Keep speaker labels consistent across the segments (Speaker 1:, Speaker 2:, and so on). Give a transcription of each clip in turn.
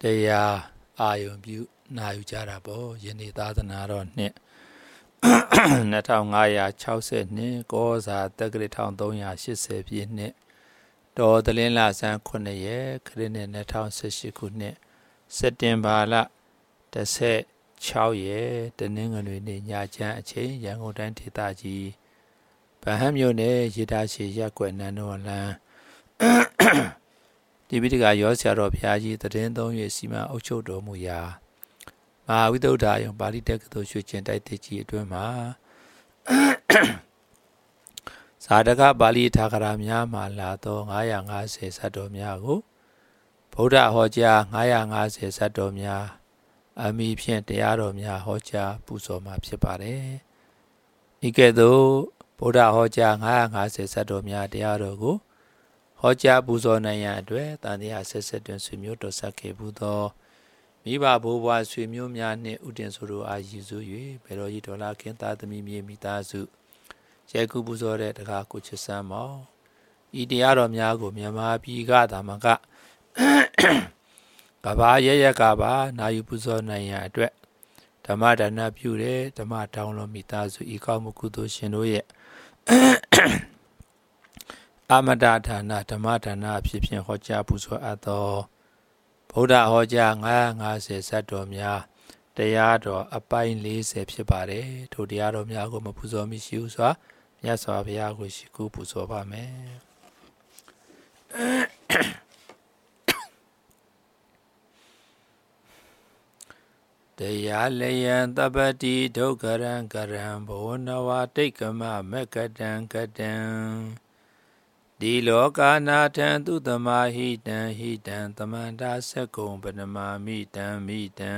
Speaker 1: တရားအာယုံပြုနာယူကြတာပေါ့ယနေ့သာသနာတော်နှစ်2560နှစ်ကောဇာတက္ကရာ1380ပြည့်နှစ်တော်သလင်းလဆန်း9ရက်ခရစ်နှစ်2018ခုနှစ်စက်တင်ဘာလ16ရက်တနင်္ဂနွေနေ့ညချမ်းအချိန်ရန်ကုန်တိုင်းဒေသကြီးဗဟန်းမြို့နယ်ရေတာရှိရပ်ကွက်နန်းတော်လမ်းဒီပိဋကရောဆရာတော်ဘုရားကြီးတည်င်းသုံး၍စီမံအုပ်ချုပ်တော်မူရာမဟာဝိသုဒ္ဓယုံပါဠိတက္ကသိုလ်ရွှေကျင်တိုက်တစ်ကြီးအတွင်းမှာဇာတကပါဠိထာဂရများမှာလာသော950ဇတ်တော်များကိုဗုဒ္ဓဟောကြား950ဇတ်တော်များအမိဖြင့်တရားတော်များဟောကြားပူဇော်မှာဖြစ်ပါတယ်။ဤကဲ့သို့ဗုဒ္ဓဟောကြား950ဇတ်တော်များတရားတော်ကိုဟောကြားပူဇော်နိုင်ရန်အတွက်တန်တရားဆက်ဆက်တွင်ဆွေမျိုးတော်ဆက်ခဲ့ဘူးသောမိဘဘိုးဘွားဆွေမျိုးများနှင့်ဥတင်ဆိုတို့အားရည်စူး၍ဘေတော်ကြီးဒေါ်လာခင်သားသမီးမြေမိသားစုရဲကူပူဇော်တဲ့တကားကိုချစ်စမ်းမောင်ဤတရားတော်များကိုမြန်မာပြည်ကသာမကကဘာရရကဘာနာယူပူဇော်နိုင်ရန်အတွက်ဓမ္မဒါနပြုတဲ့ဓမ္မတောင်းတော်မိသားစုဤကောင်းမှုကုသိုလ်ရှင်တို့ရဲ့အမတဌာနဓမ္မဌာနအဖြစ်ဖြင့်ဟောကြားပူဇော်အပ်သောဗုဒ္ဓဟောကြား950ဇတ်တော်များတရားတော်အပိုင်း40ဖြစ်ပါတယ်ထိုတရားတော်များကိုမပူဇော်မိရှိဟုစွာမြတ်စွာဘုရားကိုရှိခိုးပူဇော်ပါမယ်တရားလယံတပ္ပတိဒုက္ခရံကရံဘောနဝတိတ်ကမမကတံကတံဒီလောကနာထံသူတမဟိတံဟိတံသမန္တာသက္ကုံပနမာမိတံမိတံ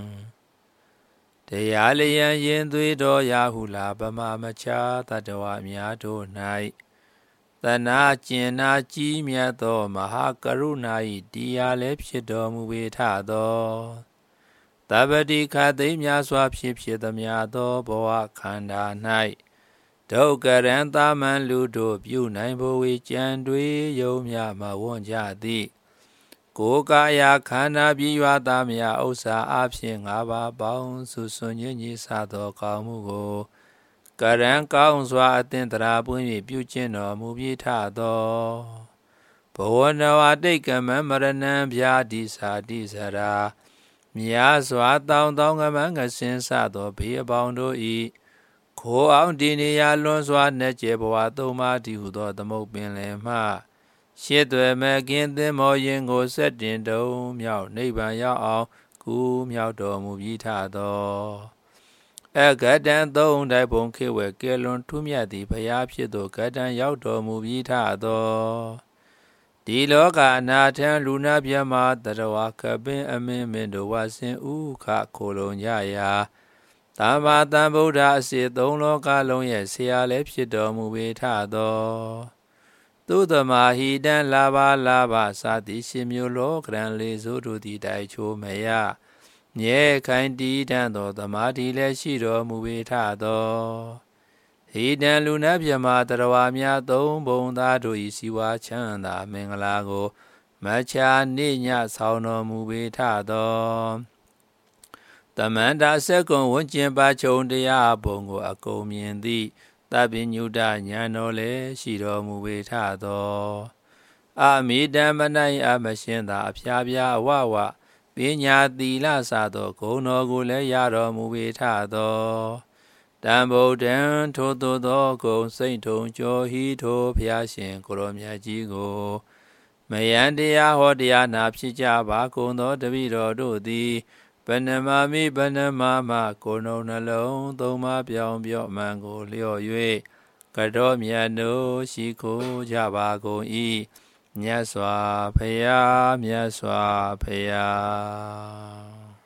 Speaker 1: တရားလျံရင်သွေးတော်ရာဟုလာပမမချာတတဝအများတို့၌တနာကျင်နာကြီးမြတ်သောမဟာကရုဏာ၏တရားလည်းဖြစ်တော်မူပေထသောတပ္ပတိခသိမ်းများစွာဖြစ်သမျှသောဘဝခန္ဓာ၌ဒုက္ခရံသာမန်လူတို့ပြုနိုင်ဘဝေကြံတွေယုံမြမဝွန်ကြသည်ကိုယ်ကာယခန္ဓာပြည့်ရွာသားမြဥစ္စာအဖြစ်၅ပါးပေါင်းစုစွန်ညည်ညီစသောကောင်းမှုကိုကရံကောင်းစွာအသင်္တရာပွင့်၍ပြုကျင့်တော်မူပြီးထသောဘဝနဝတိတ်ကမမရဏံဗျာတိစာတိစရာမြာစွာတောင်းကမန်းကစင်စသောဘေးအပေါင်းတို့၏ခိုးအောင်ဒီနေရာလွန်စွာနှက်ကျဲဘဝသုံးပါးတည်ဟုသောသမုတ်ပင်လယ်မှရှစ်သွဲမဲ့ကင်းသင်မောရင်ကိုဆက်တင်တုံမြောက်နိဗ္ဗာန်ရောက်အောင်ကူမြောက်တော်မူပြီးထသောအကတံသုံးတိုက်ပုံခေဝဲကဲလွန်ထူးမြတ်သည်ဘုရားဖြစ်သောကတံရောက်တော်မူပြီးထသောဒီလောကအနာထံလူနာပြမတရဝကပင်အမင်းမင်းတို့ဝဆင်ဥခခိုလုံကြရာသမ္မာသမ္ဗုဒ္ဓအစေသုံးလောကလုံးရဲ့ဆရာလည်းဖြစ်တော်မူပေထသောသုတမဟိတံလာဘလာဘသာတိရှင်မျိုးလောကရန်လေးစိုးတို့သည်တိုက်ချိုးမယမြဲခိုင်တည်တံသောသမာဓိလည်းရှိတော်မူပေထသောဟိတံလူနာပြမတရဝများသုံးဘုံသားတို့၏စီဝါချမ်းသာမင်္ဂလာကိုမချာနေညဆောင်တော်မူပေထသောသမန္တာစက္ကုံဝဉ္ကျင်ပါချုံတရားဘုံကိုအကုန်မြင်သည့်သဗ္ဗညုတဉာဏ်တော်လည်းရှိတော်မူပေထသောအမိတံမနိုင်အမရှင်သာအဖျားပြားအဝဝပညာသီလစသောဂုဏ်တော်ကိုလည်းရတော်မူပေထသောတံဗုဒ္ဓံထိုသို့သောဂုဏ်စိတ်ထုံကျော်ဟိထိုဘုရားရှင်ကိုရောမြတ်ကြီးကိုမယံတရားဟောတရားနာဖြစ်ကြပါကုန်သောတပည့်တော်တို့သည်ဘဏ္ဍမာမိဘဏ္ဍမာမကိုယ်နှုံနှလုံးသုံးပါးပြောင်းပြော့မှန်ကိုလျော့၍ကတော်မြတ်တို့ရှိခိုးကြပါကုန်၏မြတ်စွာဘုရားမြတ်စွာဘုရား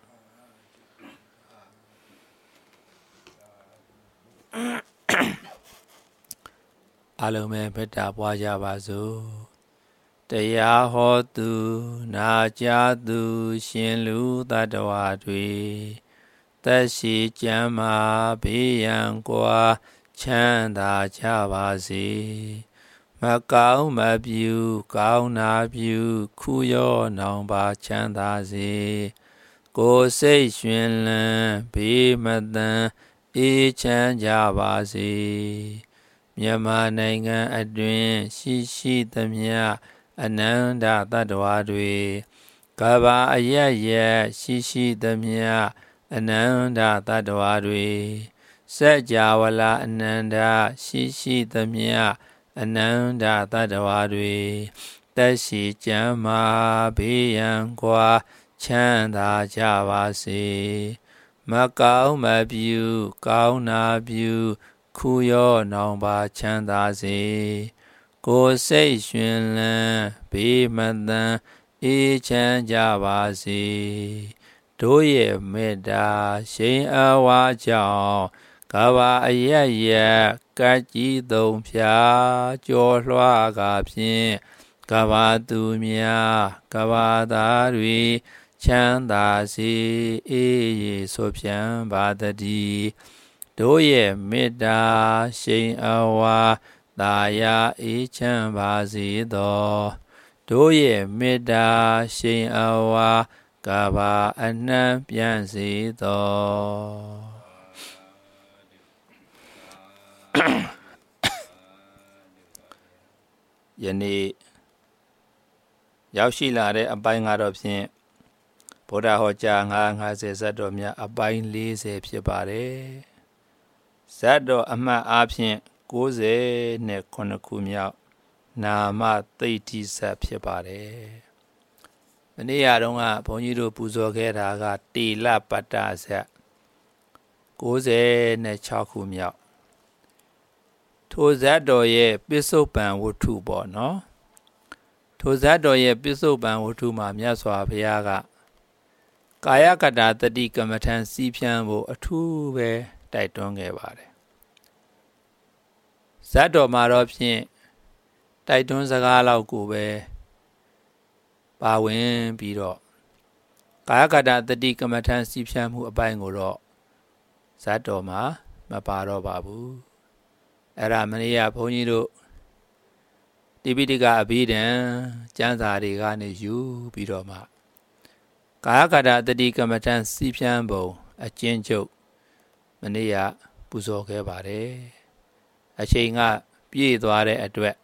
Speaker 1: အလုံးမဲ့မေတ္တာပွားကြပါစို့တရားဟောသူနာကြားသူရှင်လူတတ္တဝါတွေသက်ရှိကျမ်းမာဘေးရန်ကွာချမ်းသာကြပါစေမကောင်းမပြုကောင်းနာပြုခုရောနောင်ပါချမ်းသာစေကိုယ်စိတ်ရှင်လန်းဘေးမတန်အေးချမ်းကြပါစေမြန်မာနိုင်ငံအတွင်းရှိသမျှအနန္တသတ္တဝါတွေကမ္ဘာအရပ်ရပ်ရှိသမျှအနန္တသတ္တဝါတွေစัจ java လာအနန္တရှိသမျှအနန္တသတ္တဝါတွေသက်ရှိကျမ်းမာဘေးရန်ကွာချမ်းသာကြပါစေမကောင်းမပြုကောင်းနာပြုခုရောနောင်ပါချမ်းသာစေကိုယ်စိတ်ရှင်လန်းဘေးမတန်အေးချမ်းကြပါစေတို့ရဲ့မေတ္တာရှိန်အဝါကြောင့်ကမ္ဘာအရပ်ရပ်ကတ်ကြီးသုံးဖြာကျော်လွှားကားဖြင့်ကမ္ဘာသူများကမ္ဘာသားတွေချမ်းသာစေအေးရဆိုဖြံပါတည်းတို့ရဲ့မေတ္တာရှိန်အဝါသာယာအေးချမ်းပါစေသောတို့ရဲ့မေတ္တာရှိန်အဝါကမ္ဘာအနှံ့ပြန့်စေသောယနေ့ရောက်ရှိလာတဲ့အပိုင်းကတော့ဖြင့်ဗုဒ္ဓဟောကြား950ဇတ်တော်များအပိုင်း40ဖြစ်ပါတယ်ဇတ်တော်အမှတ်အားဖြင့်69ခုမြောက်နာမသိဋ္ဌိဇတ်ဖြစ်ပါတယ်မနေ့ကတုန်းကဘုန်းကြီးတို့ပူဇော်ခဲ့တာကတေလပတ္တဇတ်96ခုမြောက်ထိုဇတ်တော်ရဲ့ပစ္စုပ္ပန်ဝတ္ထုပေါ့နော်ထိုဇတ်တော်ရဲ့ပစ္စုပန်ဝတ္ထုမှာမြတ်စွာဘုရားကကာယကတတတိကမ္မထံစီးဖြန်းဖို့အထူးပဲတိုက်တွန်းခဲ့ပါတယ်ဇတ်တော်မှာတော့ဖြင့်တိုက်တွန်းစကားလောက်ကိုပဲပါဝင်ပြီးတော့ကာယကတတတိကမ္မထံစီးဖြန်းမှုအပိုင်းကိုတော့ဇတ်တော်မှာမပါတော့ပါဘူးအဲ့ဒါမနေ့ကဘုန်းကြီးတို့တိပိဋကအဘိဓမ္မာကျမ်းစာတွေကနေယူပြီးတော့မှကာယကတတတိကမ္မထံစီးဖြန်းပုံအကျဉ်းချုပ်မနေ့ကပူဇော်ခဲ့ပါတယ်အချိန်ကပြည့်သွားတဲ့အတွက်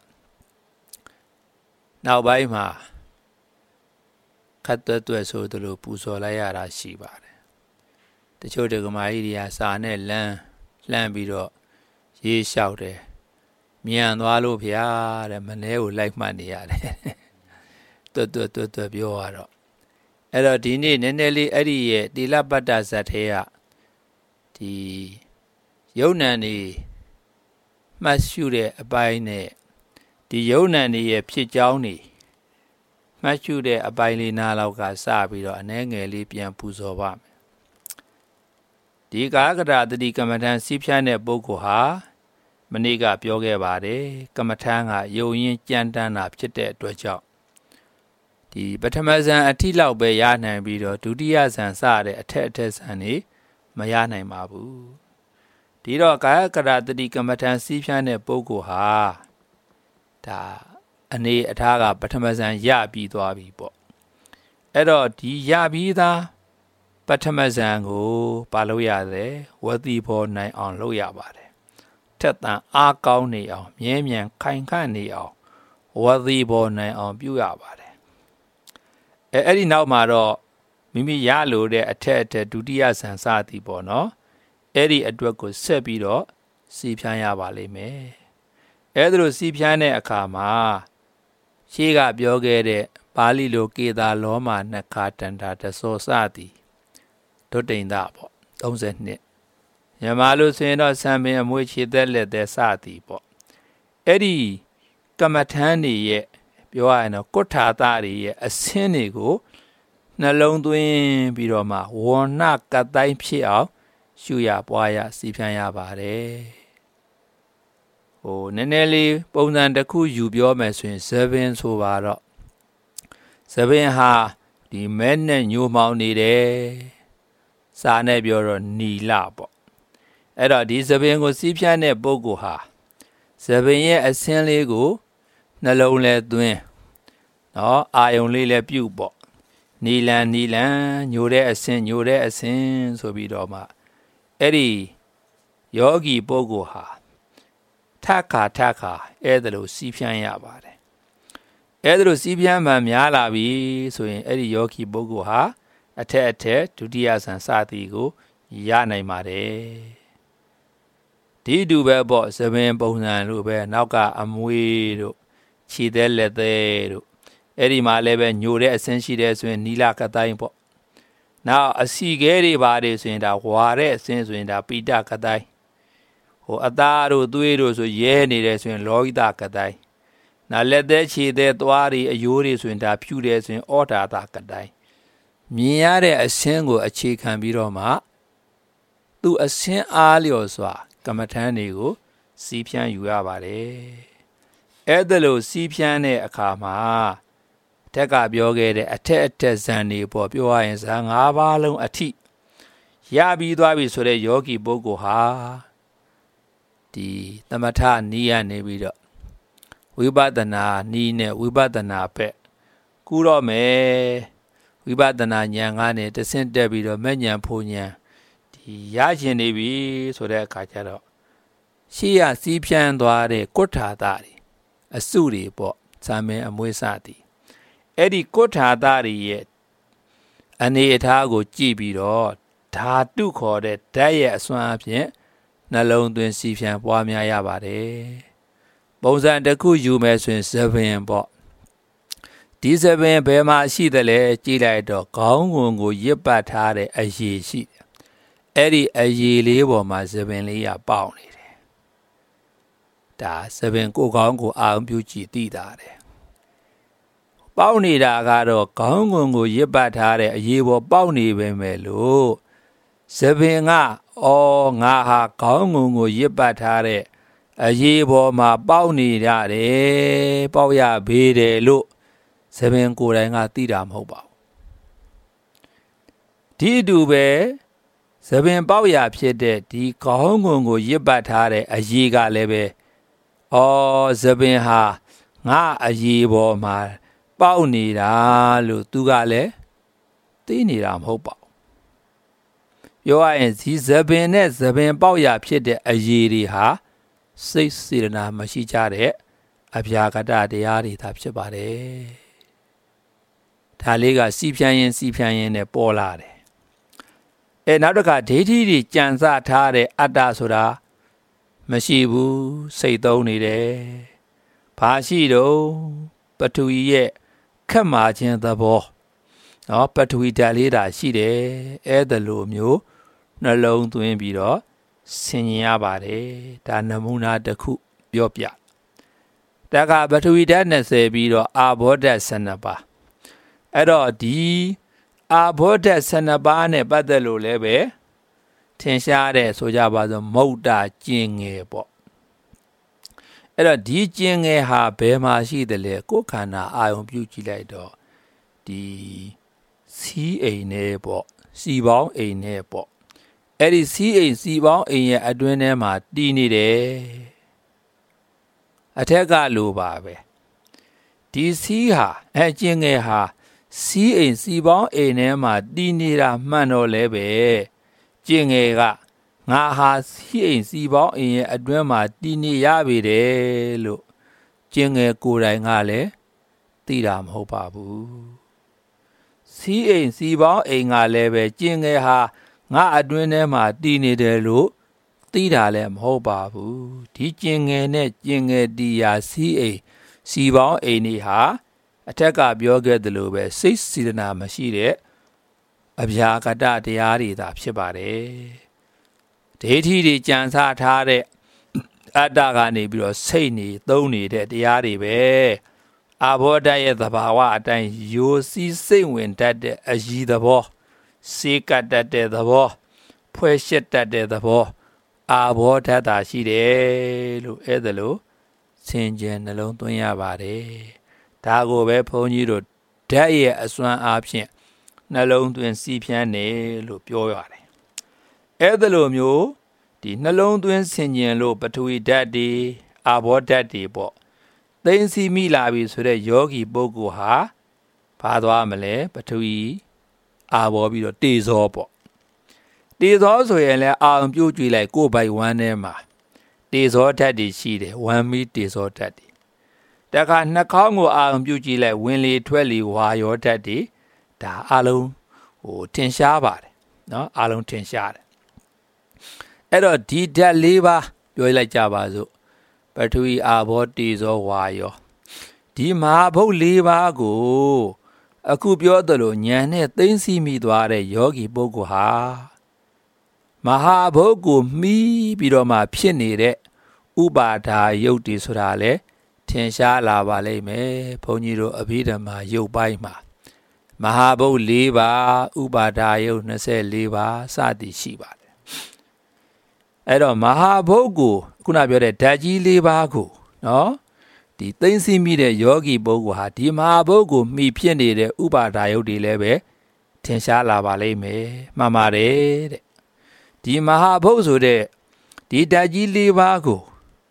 Speaker 1: နောက်ပိုင်းမှာခတ်သွက်ဆိုသလိုပူဇော်လိုက်ရတာရှိပါတယ်တချို့ဒကမာကြီးတွေကစာနဲ့လှမ်းပြီးတော့ရေးလျှောက်တယ်မြန်သွားလို့ဗျာတဲ့မနေ့ကိုလိုက်မှတ်နေရတယ်တွတ်ပြောရတော့အဲ့တော့ဒီနေ့နည်းနည်းလေးအဲ့ဒီရဲ့တိလပတ္တဇတ်ထဲကဒီယုံ nant နေမှတ်ရှုတဲ့အပိုင်းနဲ့ဒီယုံ nant နေရဲ့ဖြစ်ကြောင်းနေမှတ်ရှုတဲ့အပိုင်းလေးနားလောက်ကစပြီးတော့အနည်းငယ်လေးပြန်ပူဇော်ပါမယ်ဒီကာကတတတိကမ္မထံစီးဖြန်းတဲ့ပုဂ္ဂိုလ်ဟာမနေ့ကပြောခဲ့ပါတယ်ကမ္မထံကယုံရင်ကြမ်းတမ်းတာဖြစ်တဲ့အတွက်ကြောင့်ဒီပထမဇန်အထိလောက်ပဲရနိုင်ပြီးတော့ဒုတိယဇန်စတဲ့အထက်ဇန်နေမရနိုင်ပါဘူးဒီတော့ကာယကတတတိကမ္မထံစီးဖြန်းတဲ့ပုဂ္ဂိုလ်ဟာဒါအနေအထားကပထမဇန်ရပြီးသွားပြီပေါ့အဲ့တော့ဒီရပြီးသားပထမဇန်ကိုပါလို့ရတယ်ဝတိဘောနိုင်အောင်လုပ်ရပါတယ်ထက်သန်အားကောင်းနေအောင်မြဲမြံခိုင်ခန့်နေအောင်ဝတိဘောနိုင်အောင်ပြုရပါတယ်အဲ့ဒီနောက်မှာတော့မိမိရလို့တဲ့အထက်ဒုတိယဇန်စသည်ပေါ့နော်အဲ့ဒီအတွက်ကိုဆက်ပြီးတော့စီးဖြန်းရပါလိမ့်မယ်အဲ့ဒါလို့စီးဖြန်းတဲ့အခါမှာရှေးကပြောခဲ့တဲ့ပါဠိလိုကေတာလောမာနခာတန္တာတသောစသည်ဒုတိယပေါ့32မြန်မာလိုဆိုရင်တော့ဆံပင်အမွေခြေသက်လက်သက်စသည်ပေါ့အဲ့ဒီကမ္မထမ်းတွေရဲ့ပြောရရင်တော့ကုဋ္ဌာသတွေရဲ့အစင်းတွေကိုနှလုံးသွင်းပြီးတော့မှဝဏ္ဏကတိုင်းဖြစ်အောင်ရှုရပွားရစီဖြန်းရပါတယ်နည်းနည်းလေးပုံစံတစ်ခုယူပြောမယ်ဆိုရင်ဇဗင်ဆိုပါတော့ဇဗင်ဟာဒီမဲနဲ့ညိုမောင်းနေတယ်စာနဲ့ပြောတော့နီလပေါ့အဲ့တော့ဒီဇဗင်ကိုစီးဖြန်းတဲ့ပုဂ္ဂိုလ်ဟာဇဗင်ရဲ့အစင်းလေးကိုနှလုံးလဲသွင်းနော်အာယုံလေးလဲပြုတ်ပေါ့နီလန်ညိုတဲ့အဆင့်ဆိုပြီးတော့မှအဲ့ဒီယောဂီပုဂ္ဂိုလ်ဟာထခါအဲ့ဒါလို့စီးဖြန်းရပါတယ်အဲ့ဒါလို့စီးဖြန်းမှများလာပြီဆိုရင်အဲ့ဒီယောဂီပုဂ္ဂိုလ်ဟာအထက်ဒုတိယဆန်စသည်ကိုရနိုင်ပါတယ်ဒီတူပဲပေါ့သပင်ပုံစံလို့ပဲနောက်ကအမွေတို့ခြေသေးလက်သေးတို့အဲ့ဒီမှာလည်းပဲညိုတဲ့အဆင်းရှိတဲ့ဆိုရင်နီလာကတိုင်းပေါ့နောက်အစီခဲတွေပါတယ်ဆိုရင်ဒါဝါတဲ့အဆင်းဆိုရင်ဒါပိတကတိုင်းဟိုအသားတို့သွေးတို့ဆိုရဲနေတယ်ဆိုရင်လောဟိတကတိုင်းနောက်လက်သေးခြေသေးသွားတွေအယိုးတွေဆိုရင်ဒါဖြူတယ်ဆိုရင်ဩဒါသကတိုင်းမြင်ရတဲ့အဆင်းကိုအခြေခံပြီးတော့မှသူအဆင်းအားလျော်စွာကမ္မထမ်းတွေကိုစီးဖြန်းယူရပါတယ်အဲ့ဒါလို့စီးဖြန်းတဲ့အခါမှာတက်ကပြောခဲ့တဲ့အထက်ဇန်တွေပေါ့ပြောရရင်ဇန်၅ပါးလုံးအထိရပြီးသွားပြီဆိုတဲ့ယောဂီပုဂ္ဂိုလ်ဟာဒီသမထနီးရနေပြီးတော့ဝိပဿနာနီးနဲ့ဝိပဿနာဘက်ကူတော့မယ်ဝိပဿနာဉာဏ်ကနေတဆင့်တက်ပြီးတော့မဲ့ဉာဏ်ဖို့ဉာဏ်ဒီရရှင်နေပြီဆိုတဲ့အခါကျတော့ရှေ့ရစီးဖြန်းသွားတဲ့ကုဋ္ဌာသတွေအစုတွေပေါ့ဇာမင်းအမွေးစသည်အဲ့ဒီကုဋ္ဌာသတွေရဲ့အနေအထားကိုကြည့်ပြီးတော့ဓာတုခေါ်တဲ့ဓာတ်ရဲ့အစွမ်းအဖြစ်နှလုံးသွင်းစီးဖြန်းပွားများရပါတယ်ပုံစံတစ်ခုယူမယ်ဆိုရင်သပင်ပေါ့ဒီသပင်ဘယ်မှာရှိသလဲကြည့်လိုက်တော့ခေါင်းငုံကိုရစ်ပတ်ထားတဲ့အရည်ရှိတယ်အဲ့ဒီအရည်လေးပေါ်မှာသပင်လေးကပေါက်နေတယ်ဒါသပင်ကိုခေါင်းကိုအာရုံပြုကြည့်သိတာတယ်ပေါက်နေတာကတော့ခေါင်းငုံကိုရစ်ပတ်ထားတဲ့အရည်ပေါ်ပေါက်နေပဲမဲ့လို့သပင်ကငါဟာခေါင်းငုံကိုရစ်ပတ်ထားတဲ့အရည်ပေါ်မှာပေါက်နေရတယ်ပေါက်ရဘေးတယ်လို့သပင်ကိုယ်တိုင်ကသိတာမဟုတ်ပါဘူးဒီအတူပဲသပင်ပေါက်ရဖြစ်တဲ့ဒီခေါင်းငုံကိုရစ်ပတ်ထားတဲ့အရည်ကလည်းပဲသပင်ဟာငါအရည်ပေါ်မှာပေါက်နေတာလို့သူကလည်းသိနေတာမဟုတ်ပါဘူးပြောရရင်ဒီသပင်နဲ့သပင်ပေါက်ရဖြစ်တဲ့အရည်တွေဟာစိတ်စေတနာမရှိကြတဲ့အဗျာကတတရားတွေသာဖြစ်ပါတယ်ဒါလေးကစီးဖြန်းရင်နဲ့ပေါ်လာတယ်နောက်တစ်ခါဒိဋ္ဌိတွေကြံစထားတဲ့အတ္တဆိုတာမရှိဘူးစိတ်သုံးနေတယ်ဘာရှိတော့ပထဝီရဲ့ခက်မာခြင်းသဘောနော်ပထဝီဓာတ်လေးတာရှိတယ်အဲ့ဒါလိုမျိုးနှလုံးသွင်းပြီးတော့ဆင်ញင်ရပါတယ်ဒါနမူနာတစ်ခုပြောပြတက္ကပထဝီဓာတ်20ပြီးတော့အာဘောဓာတ်12ပါးအဲ့တော့ဒီအာဘောဓာတ်12ပါးနဲ့ပတ်သက်လို့လည်းပဲထင်ရှားတဲ့ဆိုကြပါစို့မုတ်တာကျင်ငယ်ပေါ့အဲ့တော့ဒီကျင်ငယ်ဟာဘယ်မှာရှိတယ်လဲကိုယ်ခန္ဓာအာယုံပြုကြည့်လိုက်တော့ဒီစီးအိမ်နဲ့ပေါ့စီပေါင်းအိမ်နဲ့ပေါ့အဲ့ဒီစီးအိမ်စီပေါင်းအိမ်ရဲ့အတွင်းထဲမှာတည်နေတယ်အထက်ကလိုပါပဲဒီစီးဟာကျင်ငယ်ဟာစီးအိမ်စီပေါင်းအိမ်ထဲမှာတည်နေတာမှန်တော့လဲပဲကျင်ငယ်ကငါဟာစီးအိမ်စီပေါင်းအိမ်ရဲ့အတွင်းမှာတည်နေရပြီတယ်လို့ကျင်ငယ်ကိုယ်တိုင်ကလည်းသိတာမဟုတ်ပါဘူးစီးအိမ်စီပေါင်းအိမ်ကလည်းပဲကျင်ငယ်ဟာငါအတွင်းထဲမှာတည်နေတယ်လို့သိတာလည်းမဟုတ်ပါဘူးဒီကျင်ငယ်နဲ့ကျင်ငယ်တရားစီးအိမ်စီပေါင်းအိမ်တွေဟာအထက်ကပြောခဲ့သလိုပဲစိတ်စေတနာမရှိတဲ့အဗျာကတတရားတွေသာဖြစ်ပါတယ်ဒိဋ္ဌိတွေကြံစထားတဲ့အတ္တကနေပြီးတော့စိတ်နေသုံးနေတဲ့တရားတွေပဲအာဘောဓာတ်ရဲ့သဘာဝအတိုင်းယိုစီးစိတ်ဝင်တတ်တဲ့အရည်သဘောစေကတတ်တဲ့သဘောဖွဲ့ရှက်တတ်တဲ့သဘောအာဘောဓာတ်သာရှိတယ်လို့အဲ့ဒါလို့ဆင်ခြင်နှလုံးသွင်းရပါတယ်ဒါကိုပဲဘုန်းကြီးတို့ဓာတ်ရဲ့အစွမ်းအားဖြင့်နှလုံးသွင်းစီးဖြန်းတယ်လို့ပြောရတယ်အဲ့ဒါလိုမျိုးဒီနှလုံးသွင်းဆင်ခြင်လို့ပထဝီဓာတ်တွေအာဘောဓာတ်တွေပေါ့သိမ့်စီမိလာပြီဆိုတဲ့ယောဂီပုဂ္ဂိုလ်ဟာဘာသွားမလဲပထဝီအာဘောပြီးတော့တေဇောပေါ့တေဇောဆိုရင်လည်းအာရုံပြုတ်ကြည့်လိုက်ကိုယ်ပိုက်ဝမ်းထဲမှာတေဇောဓာတ်တွေရှိတယ်ဝမ်းမီးတေဇောဓာတ်တွေတခါနှာခေါင်းကိုအာရုံပြုတ်ကြည့်လိုက်ဝင်လေထွက်လေဝါရောဓာတ်တွေဒါအလုံးထင်ရှားပါတယ်နော်အလုံးထင်ရှားတယ်အဲ့တော့ဒီဓာတ်၄ပါးပြောလိုက်ကြပါစို့ပထဝီအာဘောတေဇောဝါယောဒီမဟာဘုတ်၄ပါးကိုအခုပြောသလိုဉာဏ်နဲ့သိသိမိသွားတဲ့ယောဂီပုဂ္ဂိုလ်ဟာမဟာဘုတ်ကိုမှီးပြီးတော့မှဖြစ်နေတဲ့ဥပါဒါယုတ်တွေဆိုတာလေထင်ရှားလာပါလိမ့်မယ်ဘုန်းကြီးတို့အဘိဓမ္မာယုတ်ပိုင်းမှာမဟာဘုတ်၄ပါးဥပါဒါယုတ်24ပါးစသည်ရှိပါတယ်အဲ့တော့မဟာဘုတ်ကိုခုနပြောတဲ့ဓာတ်ကြီး၄ပါးကိုနော်ဒီသိသိမိတဲ့ယောဂီပုဂ္ဂိုလ်ဟာဒီမဟာဘုတ်ကိုမှီဖြစ်နေတဲ့ဥပါဒါယုတ်တွေလည်းပဲထင်ရှားလာပါလိမ့်မယ်မှန်ပါတယ်တဲ့ဒီမဟာဘုတ်ဆိုတဲ့ဒီဓာတ်ကြီး၄ပါးကို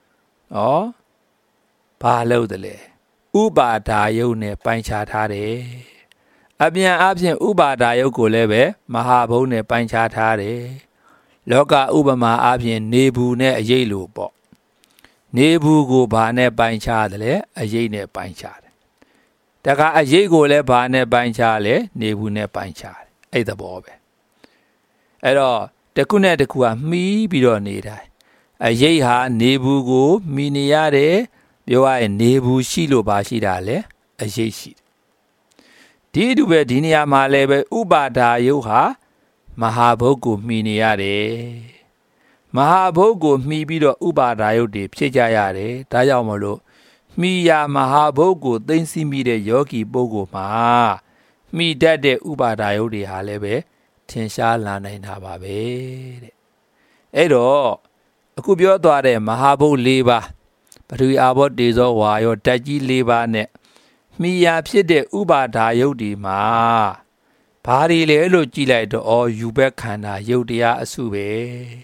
Speaker 1: ဘာလို့တလဲဥပါဒါယုတ်နဲ့ပိုင်းခြားထားတယ်အပြန်အပြင်ဥပါဒါယုတ်ကိုလည်းပဲမဟာဘုတ်နဲ့ပိုင်းခြားထားတယ်လောကဥပမာအပြင်နေဘူးနဲ့အရေးလို့ပေါ့နေဘူးကိုဘာနဲ့ပိုင်းခြားတယ်လဲအရေးနဲ့ပိုင်းခြားတယ်တခါအရေးကိုလည်းဘာနဲ့ပိုင်းခြားလဲနေဘူးနဲ့ပိုင်းခြားတယ်အဲ့သဘောပဲအဲ့တော့တခုနဲ့တခုကမှီးပြီးတော့နေတာအရေးဟာနေဘူးကိုမှီနေရတယ်ပြောရရင်နေဘူးရှိလို့ပါရှိတာလေအရေးရှိတယ်ဒီအတူပဲဒီနေရာမှာလည်းပဲဥပါဒါယုတ်ဟာမဟာဘုတ်ကိုမှီနေရတယ်မဟာဘုတ်ကိုမှီပြီးတော့ဥပါဒါယုတ်တွေဖြစ်ကြရတယ်ဒါကြောင့်မလို့မှီရာမဟာဘုတ်ကိုသိသိမိတဲ့ယောဂီပုဂ္ဂိုလ်မှာမှီတတ်တဲ့ဥပါဒါယုတ်တွေဟာလည်းပဲထင်ရှားလာနိုင်တာပါပဲတဲ့အဲ့တော့အခုပြောသွားတဲ့မဟာဘုတ်၄ပါးပထဝီအာဘောတေဇောဝါယောဓာတ်ကြီး၄ပါးနဲ့မှီရာဖြစ်တဲ့ဥပါဒါယုတ်ဒီမှာဘာတွေလဲလို့ကြည့်လိုက်တော့ယူဘက်ခန္ဓာယုတ်တရားအစုပဲ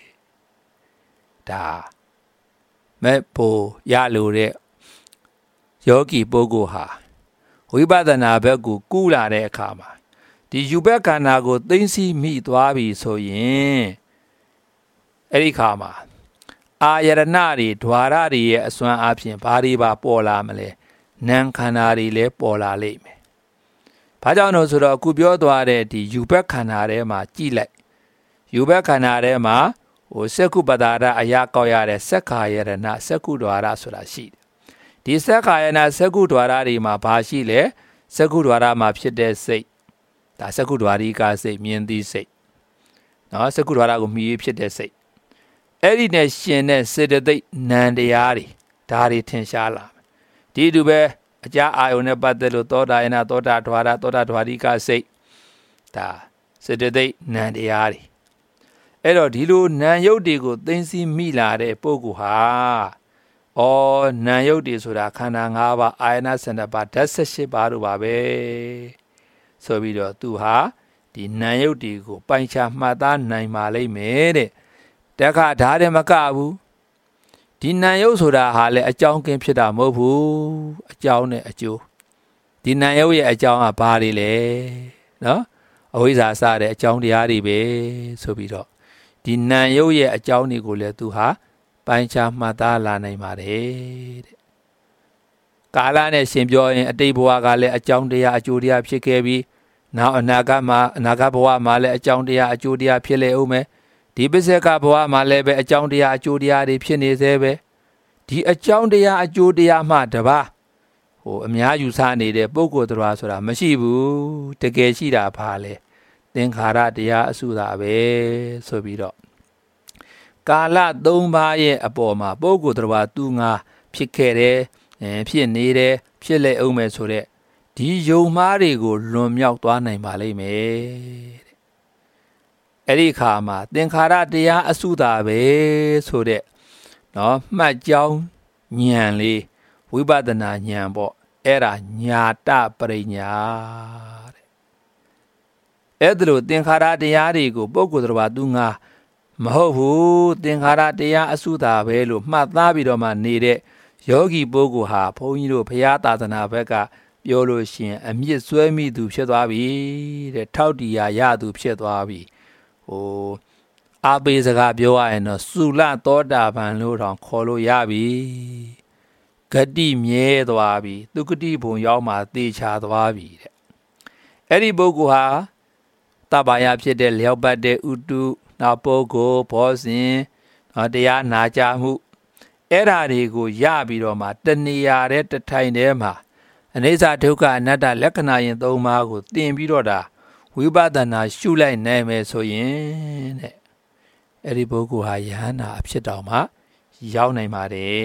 Speaker 1: ဒါမဲ့ဖို့ရလို့တဲ့ယောဂီပုဂ္ဂိုလ်ဟာဝိပဿနာဘက်ကိုကူးလာတဲ့အခါမှာဒီယူဘက်ခန္ဓာကိုသိသိမိသွားပြီဆိုရင်အဲ့ဒီခါမှာအာယရဏတွေ द्वार တွေရဲ့အစွမ်းအပြင်ဘာတွေပါပေါ်လာမလဲနာမ်ခန္ဓာတွေလည်းပေါ်လာလိမ့်မယ်။ဘာကြောင့်လို့ဆိုတော့အခုပြောသွားတဲ့ဒီယူဘက်ခန္ဓာထဲမှာကြည့်လိုက်ယူဘက်ခန္ဓာထဲမှာစက္ခုပဒါရအရာကောက်ရတဲ့စက္ခာယရဏစက္ခု द्वार ဆိုတာရှိတယ်။ဒီစက္ခာယရဏစက္ခု द्वार တွေမှာဘာရှိလဲစက္ခု द्वार မှာဖြစ်တဲ့စိတ်ဒါစက္ခု द्वार ကစိတ်မြင်သိစိတ်နော်စက္ခု द्वार ကိုမြည်ဖြစ်တဲ့စိတ်အဲ့ဒီနဲ့ရှင်တဲ့စေတသိက်နံတရားတွေဒါတွေထင်ရှားလာမယ်ဒီတူပဲအကြာအာယုန်နဲ့ပတ်သက်လို့သောတာယနာသောတာ द्वार သောတာ द्वार ကစိတ်ဒါစေတသိက်နံတရားတွေအဲ့တော့ဒီလိုနံယုတ်တွေကိုသိသိမိလာတဲ့ပုဂ္ဂိုလ်ဟာနံယုတ်တွေဆိုတာခန္ဓာ၅ပါးအာယနာ12ပါးဓာတ်18ပါးတို့ပါပဲဆိုပြီးတော့သူဟာဒီနံယုတ်တွေကိုပိုင်းခြားမှတ်သားနိုင်ပါလိမ့်မယ်တဲ့တခါဓာတ်တယ်မကဘူးဒီနံယုတ်ဆိုတာဟာလည်းအကြောင်းကင်းဖြစ်တာမဟုတ်ဘူးအကြောင်းနဲ့အကျိုးဒီနံယုတ်ရဲ့အကြောင်းကဘာတွေလဲနော်အဝိဇ္ဇာစတဲ့အကြောင်းတရားတွေပဲဆိုပြီးတော့ဒီနံယုတ်ရဲ့အကြောင်းတွေကိုလည်းသူဟာပိုင်းခြားမှတ်သားလာနိုင်ပါတယ်တဲ့ကာလနဲ့ရှင်ပြောရင်အတိတ်ဘဝကလည်းအကြောင်းတရားအကျိုးတရားဖြစ်ခဲ့ပြီးနောက်အနာဂတ်ဘဝမှာလည်းအကြောင်းတရားအကျိုးတရားဖြစ်လေဦးမယ်ဒီပစ္စကဘဝမှာလည်းပဲအကြောင်းတရားအကျိုးတရားတွေဖြစ်နေသေးပဲဒီအကြောင်းတရားအကျိုးတရားမှတပါးအများယူဆနေတဲ့ပုဂ္ဂိုလ်တော်ဆိုတာမရှိဘူးတကယ်ရှိတာဘာလဲသင်္ခါရတရားအစုတာပဲဆိုပြီးတော့ကာလ၃ပါးရဲ့အပေါ်မှာပုဂ္ဂိုလ်တော်သူငါဖြစ်ခဲ့တယ်ဖြစ်နေတယ်ဖြစ်လေအောင်မယ်ဆိုတဲ့ဒီယုံမှားတွေကိုလွန်မြောက်သွားနိုင်ပါလိမ့်မယ်အဲ့ဒီခါမှာသင်္ခါရတရားအစုတာပဲဆိုတဲ့နော်မှတ်ကြောင်းဉာဏ်လေးဝိပဿနာဉာဏ်ပေါ့အဲ့ဒါညာတပရိညာတဲ့အဲ့ဒါလို့သင်္ခါရတရားတွေကိုပုဂ္ဂိုလ်တော်သူငါမဟုတ်ဘူးသင်္ခါရတရားအစုတာပဲလို့မှတ်သားပြီးတော့မှနေတဲ့ယောဂီပုဂ္ဂိုလ်ဟာဘုန်းကြီးတို့ဘုရားသာသနာဘက်ကပြောလို့ရှိရင်အမြင့်ဆွဲမိသူဖြစ်သွားပြီတဲ့ထောက်တီရာရသူဖြစ်သွားပြီအာပေစကားပြောရရင်တော့သုလသောတာပန်လို့တောင်ခေါ်လို့ရပြီဂတိမြဲသွားပြီသူဂတိဘုံရောက်မှသေချာသွားပြီတဲ့အဲ့ဒီပုဂ္ဂိုလ်ဟာတပ္ပါယဖြစ်တဲ့လျောက်ပတ်တဲ့ဥတုနောက်ပုဂ္ဂိုလ်ဘောဇဉ်တရားနာကြမှုအဲ့ဓာတွေကိုရပြီးတော့မှတဏှာတဲ့တထိုင်ထဲမှာအနိစ္စဒုက္ခအနတ္တလက္ခဏာရင်သုံးပါးကိုသင်ပြီးတော့ဒါဝိပဿနာရှုလိုက်နိုင်မယ်ဆိုရင်တဲ့အဲ့ဒီပုဂ္ဂိုလ်ဟာယဟန္တာအဖြစ်တော်မှာရောက်နိုင်ပါတယ်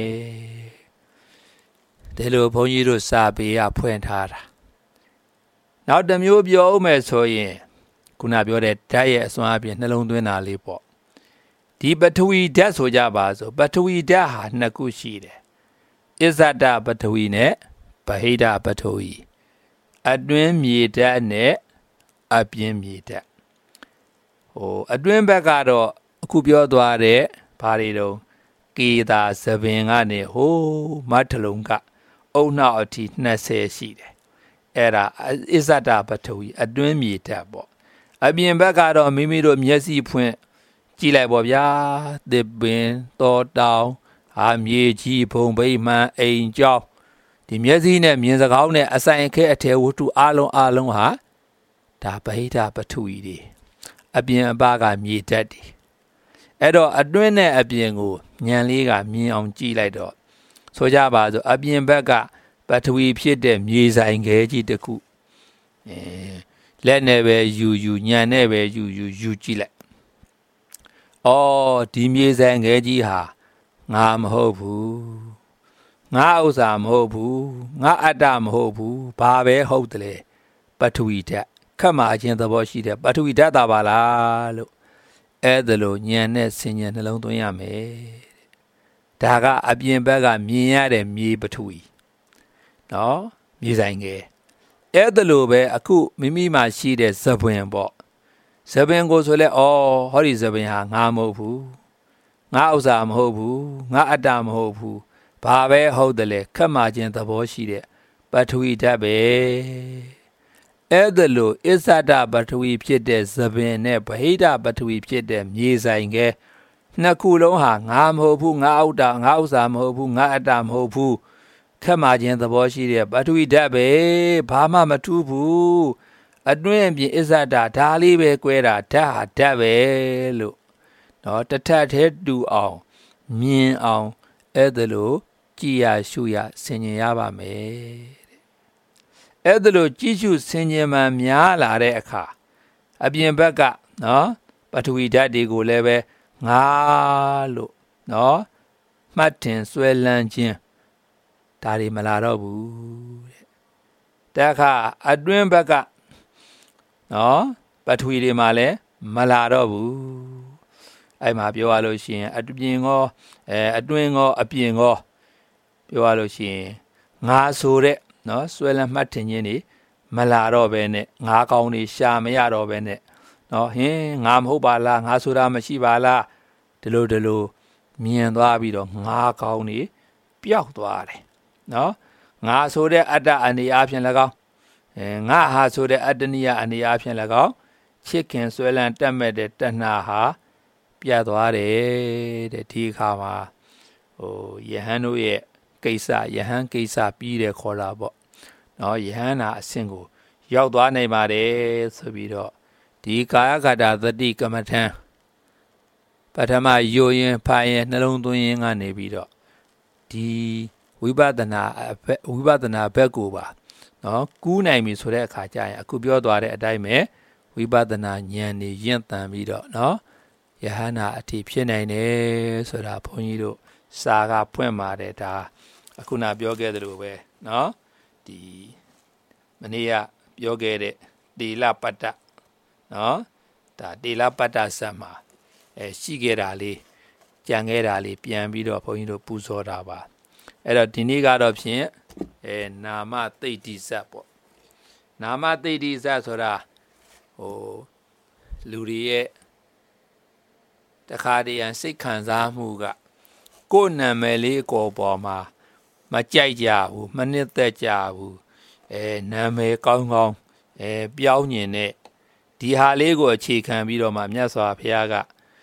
Speaker 1: ဒီလိုဘုန်းကြီးတို့စာပေကဖွင့်ထားတာနောက်တစ်မျိုးပြောဦးမယ်ဆိုရင်ခုနပြောတဲ့ဓာတ်ရဲ့အစွမ်းအပြင်နှလုံးသွင်းတာလေးပေါ့ဒီပထဝီဓာတ်ဆိုကြပါစို့ပထဝီဓာတ်ဟာနှစ်ခုရှိတယ်အစ္ဆဒပထဝီနဲ့ဗဟိတပထဝီအတွင်းမြေဓာတ်နဲ့အပြင်မြေဓာတ်အတွင်းဘက်ကတော့အခုပြောသွားတဲ့ဘာတွေတော့ကေတာသပင်ကနေမတ်ထလုံးကအုံနောက်အထိ20ရှိတယ်အဲ့ဒါအစ္ဆဒပထဝီအတွင်းမြေဓာတ်ပေါ့အပြင်ဘက်ကတော့မိမိတို့မျက်စိဖွင့်ကြည့်လိုက်ပေါ့ဗျာသစ်ပင်တောတောင်မြေကြီးဘုံဗိမာန်အိမ်ကျောင်းဒီမျက်စိနဲ့မြင်စကောင်းနဲ့အဆိုင်အခဲအထေဝတ္ထုအလုံးဟာဒါဗဟိတပထဝီတွေအပြင်အပကမြေဓာတ်တွေအဲ့တော့အတွင်းနဲ့အပြင်ကိုဉာဏ်လေးကမြင်အောင်ကြည့်လိုက်တော့ဆိုကြပါစို့အပြင်ဘက်ကပထဝီဖြစ်တဲ့မြေဆိုင်ခဲကြီးတစ်ခုလက်နဲ့ပဲယူဉာဏ်နဲ့ပဲယူကြည့်လိုက်ဒီမြေဆိုင်ခဲကြီးဟာငါမဟုတ်ဘူးငါဥစ္စာမဟုတ်ဘူးငါအတ္တမဟုတ်ဘူးဘာပဲဟုတ်တယ်လေပထဝီဓာတ်ခက်မှအချင်းသဘောရှိတယ်ပထဝီဓာတ်တာပါလားလို့အဲ့ဒါလို့ဉာဏ်နဲ့ဆင်ញံနှလုံးသွင်းရမယ်ဒါကအပြင်ဘက်ကမြင်ရတဲ့မြေပထဝီနော်မြေဆိုင်ငယ်အဲ့ဒါလို့ပဲအခုမိမိမှာရှိတဲ့သဘင်ပေါ့သဘင်ကိုဆိုလဲဟောဒီသဘင်ဟာငါမဟုတ်ဘူးငါဥစ္စာမဟုတ်ဘူးငါအတ္တမဟုတ်ဘူးဘာပဲဟုတ်တယ်လေခက်မှချင်းသဘောရှိတဲ့ပထဝီဓာတ်ပဲအဲ့ဒါလို့အစ္ဆဒပထဝီဖြစ်တဲ့သဘင်နဲ့ဗဟိတပထဝီဖြစ်တဲ့မြေဆိုင်ကဲနှစ်ခုလုံးဟာငါမဟုတ်ဘူးငါဥစ္စာမဟုတ်ဘူးငါအတ္တမဟုတ်ဘူးခက်မှချင်းသဘောရှိတဲ့ပထဝီဓာတ်ပဲဘာမှမထူးဘူးအတွင်းအပြင်အစ္ဆဒဒါလေးပဲကွဲတာဓာတ်ဟာဓာတ်ပဲလို့နော်တထက်ထဲတူအောင်မြင်အောင်အဲ့ဒါလို့ကြည်ရရှုရဆင်ញင်ရပါမယ်အဲ့ဒါလို့ကြည်ရှုဆင်ញင်မှများလာတဲ့အခါအပြင်ဘက်ကနော်ပထဝီဓာတ်တွေကိုလည်းပဲငါလို့နော်မှတ်တင်ဆွဲလန်းခြင်းဒါတွေမလာတော့ဘူးတဲ့အခါအတွင်းဘက်ကနော်ပထဝီတွေမှာလည်းမလာတော့ဘူးအဲ့မှာပြောရလို့ရှိရင်အတွင်းရောအတွင်းရောအပြင်ရောပြောရလို့ရှိရင်ငါဆိုတဲ့နော်ဆွဲလန်းမှတ်တင်ခြင်းတွေမလာတော့ပဲနဲ့ငါကောင်းတွေရှာမရတော့ပဲနဲ့နော်ငါမဟုတ်ပါလားငါဆိုတာမရှိပါလားဒီလိုမြင်သွားပြီးတော့ငါကောင်းတွေပျောက်သွားတယ်နော်ငါဆိုတဲ့အတ္တအနေအချင်း၎င်းငါဟာဆိုတဲ့အတ္တနိယအနေအချင်း၎င်းချစ်ခင်ဆွဲလန်းတက်မဲ့တဲ့တဏှာဟာပြတ်သွားတယ်တဲ့ဒီအခါမှာယဟန်တို့ရဲ့ကိစ္စယဟန်ကိစ္စပြီးတယ်ခေါ်တာပေါ့နော်ယဟန်နာအဆင့်ကိုရောက်သွားနိုင်ပါတယ်ဆိုပြီးတော့ဒီကာယကတ္တသတိကမ္မထံပထမယိုရင်ဖာရင်နှလုံးသွင်းရင်ကနေပြီးတော့ဒီဝိပဿနာဘက်ကိုပါနော်ကူးနိုင်ပြီဆိုတဲ့အခါကျရင်အခုပြောသွားတဲ့အတိုင်းပဲဝိပဿနာဉာဏ်နေရင့်တန်ပြီးတော့နော်ယဟန္တာအထိဖြစ်နိုင်တယ်ဆိုတာဘုန်းကြီးတို့စာကဖွင့်ပါတယ်ဒါအခုနပြောခဲ့သလိုပဲနော်ဒီမနေ့ကပြောခဲ့တဲ့တေလပတ္တနော်ဒါတေလပတ္တဆက်မှာရှိခဲ့တာလေးကြံခဲ့တာလေးပြန်ပြီးတော့ဘုန်းကြီးတို့ပူဇော်တာပါအဲ့တော့ဒီနေ့ကတော့ဖြင့်နာမသိတ္တိဇတ်ပေါ့နာမသိတ္တိဇတ်ဆိုတာလူတွေရဲ့တခါတည်းရန်စိတ်ခံစားမှုကကိုယ်နာမည်လေးကိုပေါ်မှာကြိုက်ကြဘူးမနစ်သက်ကြဘူးနာမည်ကောင်းကောင်းပြောင်းညင်တဲ့ဒီဟာလေးကိုအခြေခံပြီးတော့မှမြတ်စွာဘုရားက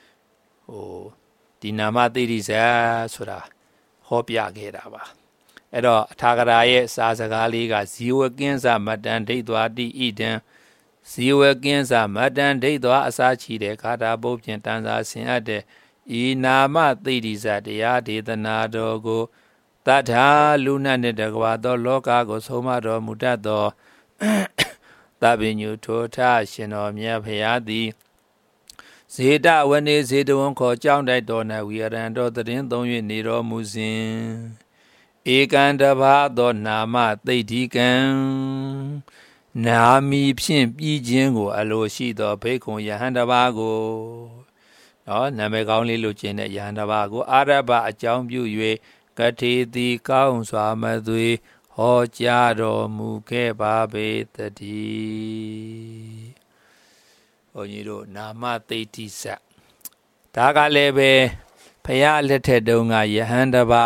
Speaker 1: ဒီနာမသိတိဇာဆိုတာဟောပြခဲ့တာပါအဲ့တော့အထာဂရာရဲ့စာစကားလေးကဇီဝကင်းစာမတ္တန်ဒိဋ္ဌဝတိဣဒံဇီဝကင်းစာမတ္တန်ဒိဋ္ဌဝအစာချီတဲ့ခါတာပုတ်ဖြင့်တန်စာဆင်အပ်တဲ့ဤနာမသိတိဇာတရားဒေသနာတော်ကိုတထာလူနတ်နှင့်တကွာသောလောကကိုဆုံးမတော်မူတတ်သောသဗ္ဗညုထိုထရှင်တော်မြတ်ဖရာသည်ဇေတဝနေဇေတဝန်ခေါ်ကြောင်းတိုက်တော်၌ဝိရံတော်တည်သုံး၍နေတော်မူစဉ်ဧကံတဘာသောနာမသိဋ္ဌိကံနာမီဖြင့်ပြီးခြင်းကိုအလိုရှိသောဘိက္ခုယဟန်တဘာကိုနာမည်ကောင်းလေးလို့ကျင့်တဲ့ယဟန်တဘာကိုအာရဘအကြောင်းပြု၍ကတိတိကောင်းစွာမသွေဟောကြားတော်မူခဲ့ပါပေတည်းဘုန်းကြီးတို့နာမသိဋ္ဌိဇာဒါကလည်းပဲဖရာလက်ထက်တုန်းကယဟန်တဘာ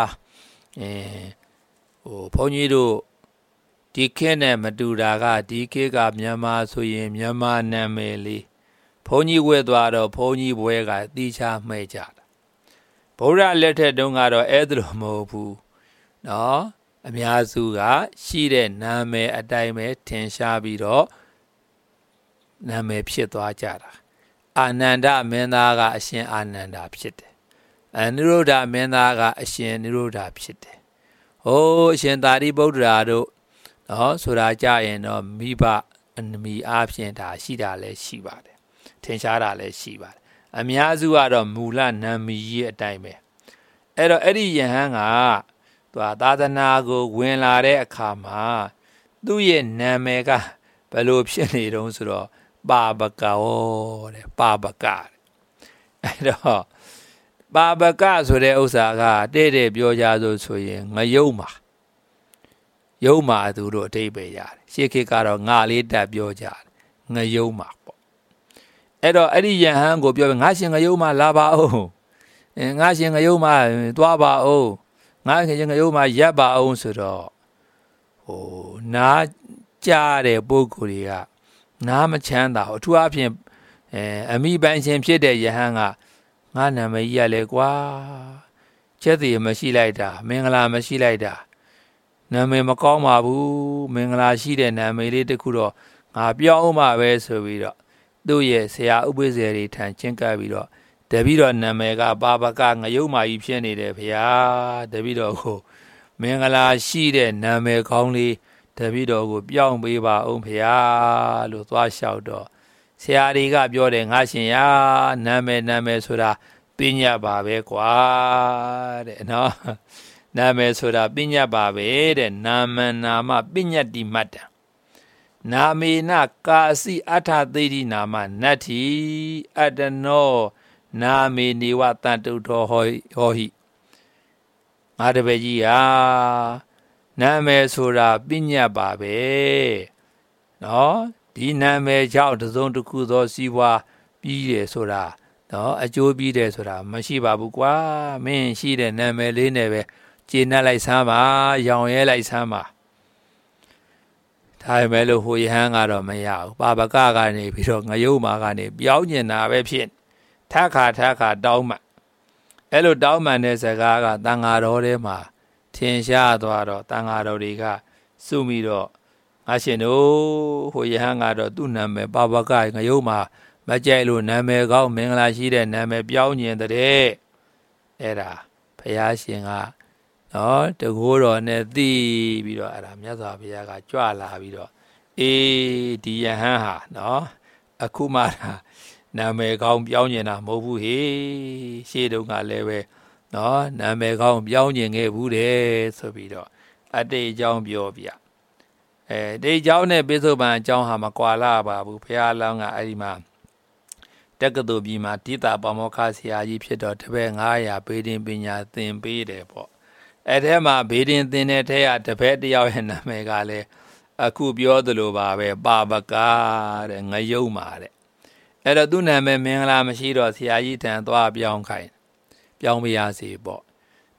Speaker 1: ဘုန်းကြီးတို့ဒီခေတ်နဲ့မတူတာကဒီခေတ်ကမြန်မာဆိုရင်မြန်မာနာမည်လေးဘုန်းကြီးဝဲသွားတော့ဘုန်းကြီးဘွဲကတိချမှဲ့ကြတာဗုဒ္ဓလက်ထက်တုန်းကတော့အဲ့ဒါလိုမဟုတ်ဘူးအများစုကရှိတဲ့နာမည်အတိုင်းပဲထင်ရှားပြီးတော့နာမည်ဖြစ်သွားကြတာအာနန္ဒမင်းသားကအရှင်အာနန္ဒာဖြစ်တယ်နိရောဓမင်းသားကအရှင်နိရောဓဖြစ်တယ်အရှင်သာရိပုတ္တရာတို့ဆိုတာကြရင်တော့မိဘအနမီအားဖြင့်ဒါရှိတာလည်းရှိပါတယ်ထင်ရှားတာလည်းရှိပါတယ်အများစုကတော့မူလနာမည်ကြီးအတိုင်းပဲအဲ့တော့အဲ့ဒီယဟန်ကသာသနာကိုဝင်လာတဲ့အခါမှာသူ့ရဲ့နာမည်ကဘယ်လိုဖြစ်နေတုံးဆိုတော့ပါပကောတဲ့ပါပကအဲ့တော့ပါပကဆိုတဲ့ဥစ္စာကတဲ့ပြောကြဆိုရင်ငရုံးမှာရုံးမှာသူတို့အဓိပ္ပာယ်ရတယ်ရှေးခေတ်ကတော့ငါလေးတက်ပြောကြတယ်ငရုံးမှာပေါ့အဲ့တော့အဲ့ဒီယဟန်ကိုပြောငါရှင်ငရုံးမှာလာပါဦးငါရှင်ငရုံးမှာသွားပါဦးငါရှင်ငရုံးမှာရပ်ပါအောင်ဆိုတော့နားကြားတဲ့ပုဂ္ဂိုလ်တွေကနားမချမ်းသာဘူးအထူးအဖြင့်အမိပိုင်ရှင်ဖြစ်တဲ့ယဟန်ကငါနာမည်ကြီးရလေကွာချက်စီမရှိလိုက်တာမင်္ဂလာမရှိလိုက်တာနာမည်မကောင်းပါဘူးမင်္ဂလာရှိတဲ့နာမည်လေးတစ်ခုတော့ငါပြောင်းမှပဲဆိုပြီးတော့သူ့ရဲ့ဆရာဥပိ္ပဇေတွေထံချင်းကပ်ပြီးတော့တပည့်တော်နာမည်ကပါပကငရုံမာကြီးဖြစ်နေတယ်ဗျာတပည့်တော်ကိုမင်္ဂလာရှိတဲ့နာမည်ကောင်းလေးတပည့်တော်ကိုပြောင်းပေးပါအောင်ဗျာလို့သွားလျှောက်တော့ဆရာတွေကပြောတယ်ငါရှင်ရနာမည်ဆိုတာပညာပါပဲကွာတဲ့နာမည်ဆိုတာပညာပါပဲတဲ့နာမပညတ္တိမတ္တနာမေနကာစီအထသေတိနာမနတ္ထိအတနောနာမေနေဝတန်တုတော်ဟောဟိငါတပည့်ကြီးဟာနာမည်ဆိုတာပညာပါပဲဒီနာမည်ကြောင့်တစုံတစ်ခုသောစီးပွားပြီးတယ်ဆိုတာအကျိုးပြီးတယ်ဆိုတာမရှိပါဘူးကွာမင်းရှိတဲ့နာမည်လေးနဲ့ပဲကျေနပ်လိုက်စမ်းပါရောင်ရဲလိုက်စမ်းပါဒါပေမဲ့လို့ဟိုယဟန်ကတော့မရဘူးပါပကကနေပြီးတော့ငရုံမာကနေပြောင်းကျင်တာပဲဖြစ်ထခါတောင်းမှအဲ့လိုတောင်းမှန်တဲ့စကားကတန်ဃာတော်ထဲမှာထင်ရှားသွားတော့တန်ဃာတော်တွေကစုမိတော့ငါရှင်တို့ဟိုယဟန်ကတော့သူ့နာမည်ပါပကငရုံမာမကြိုက်လို့နာမည်ကောင်းမင်္ဂလာရှိတဲ့နာမည်ပြောင်းကျင်တဲ့အဲ့ဒါဘုရားရှင်ကတကိုးတော်နဲ့သိပြီးတော့အဲ့ဒါမြတ်စွာဘုရားကကြွလာပြီးတော့ဒီယဟန်ဟာအခုမှနာမည်ကောင်းပြောင်းကျင်တာမဟုတ်ဘူးဟေ့ရှေ့တုန်းကလည်းပဲနာမည်ကောင်းပြောင်းကျင်ခဲ့ဘူးတဲ့ဆိုပြီးတော့အတိတ်အကြောင်းပြောပြဒီအကြောင်းနဲ့ပိဿုပန်အကြောင်းဟာမကွာလာပါဘူးဘုရားလောင်းကအဲ့ဒီမှာတက္ကသိုလ်ပြည်မှာတိတာပါမောက္ခဆရာကြီးဖြစ်တော့တပည့်900ဘေးတင်ပညာသင်ပေးတယ်ပေါ့အဲ့ထဲမှာဘေးတင်သင်တဲ့ထဲကတပည့်တယောက်ရဲ့နာမည်ကလည်းအခုပြောသလိုပါပဲပါပကတဲ့ငရုံမာတဲ့အဲ့တော့သူ့နာမည်မင်္ဂလာမရှိတော့ဆရာကြီးထံသွားပြောင်းခိုင်းပြောင်းပြရစီပေါ့ဒီ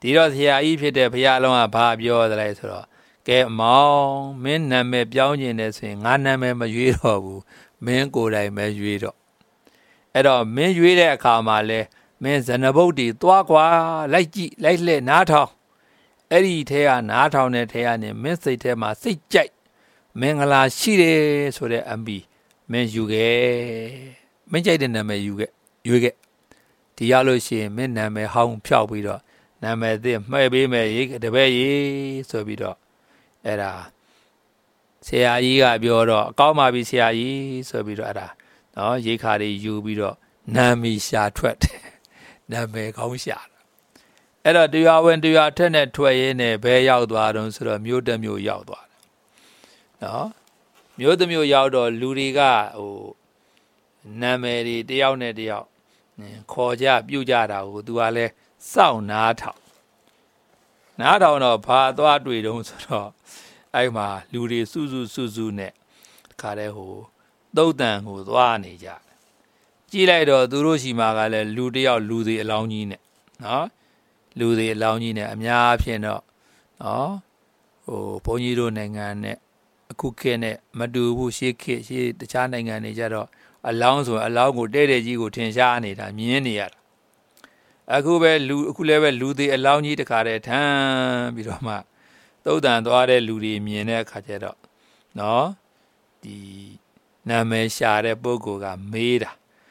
Speaker 1: ဒီတော့ဆရာကြီးဖြစ်တဲ့ဘုရားလုံးကဘာပြောသလဲဆိုတော့ကဲမောင်မင်းနာမည်ပြောင်းခြင်းနဲ့ဆိုရင်ငါနာမည်မရွေးတော့ဘူးမင်းကိုယ်တိုင်ပဲရွေးတော့အဲ့တော့မင်းရွေးတဲ့အခါမှာလဲမင်းဇနဘုတ်တီသွားကွာလိုက်ကြည့်လိုက်လှည့်နားထောင်အဲ့ဒီထဲကနားထောင်တဲ့ထဲကနေမင်းစိတ်ထဲမှာစိတ်ကြိုက်မင်္ဂလာရှိတယ်ဆိုတဲ့အမီမင်းယူခဲ့မင်းကြိုက်တဲ့နာမည်ယူခဲ့ရွေးခဲ့ဒီရလို့ရှိရင်မင်းနာမည်ဟောင်းဖြောက်ပြီးတော့နာမည်သစ်မှဲ့ပေးမယ်ရေးတပည့်ရေးဆိုပြီးတော့အဲ့ဒါဆရာကြီးကပြောတော့အကောင်းပါပြီဆရာကြီးဆိုပြီးတော့အဲ့ဒါနော်ရိခါတွေယူပြီးတော့နာမည်ရှာထွက်တယ်နာမည်ကောင်းရှာအဲ့တော့တရားဝင်တရားထက်နဲ့ထွက်ရင်းနဲ့ဘဲရောက်သွားတော့ဆိုတော့မြို့တစ်မြို့ရောက်သွားတယ်နော်မြို့တစ်မြို့ရောက်တော့လူတွေကနာမည်တွေတယောက်နဲ့တယောက်ခေါ်ကြပြုတ်ကြတာကိုသူကလည်းစောင့်နားထောင်တော့ဘာသွားတွေ့တုံးဆိုတော့အဲ့မှာလူတွေစုနဲ့ခါတဲ့သုတ်တန်ကိုသွားနေကြကြည့်လိုက်တော့သူတို့ရှိမှာကလည်းလူတယောက်လူတွေအလောင်းကြီးနဲ့နော်လူတွေအလောင်းကြီးနဲ့အများအဖြစ်တော့နော်ဘုန်းကြီးတို့နိုင်ငံနဲ့အခုခေတ်နဲ့မတူဘူးရှေးတခြားနိုင်ငံတွေကြတော့အလောင်းဆိုအလောင်းကိုတဲ့ကြီးကိုထင်ရှားနေတာမြင်နေရတာအခုလည်းပဲလူတွေအလောင်းကြီးတခါတည်းထမ်းပြီးတော့မှသုတ်တန်သွားတဲ့လူတွေမြင်တဲ့အခါကျတော့နော်ဒီနာမည်ရှာတဲ့ပုဂ္ဂိုလ်ကမေးတာ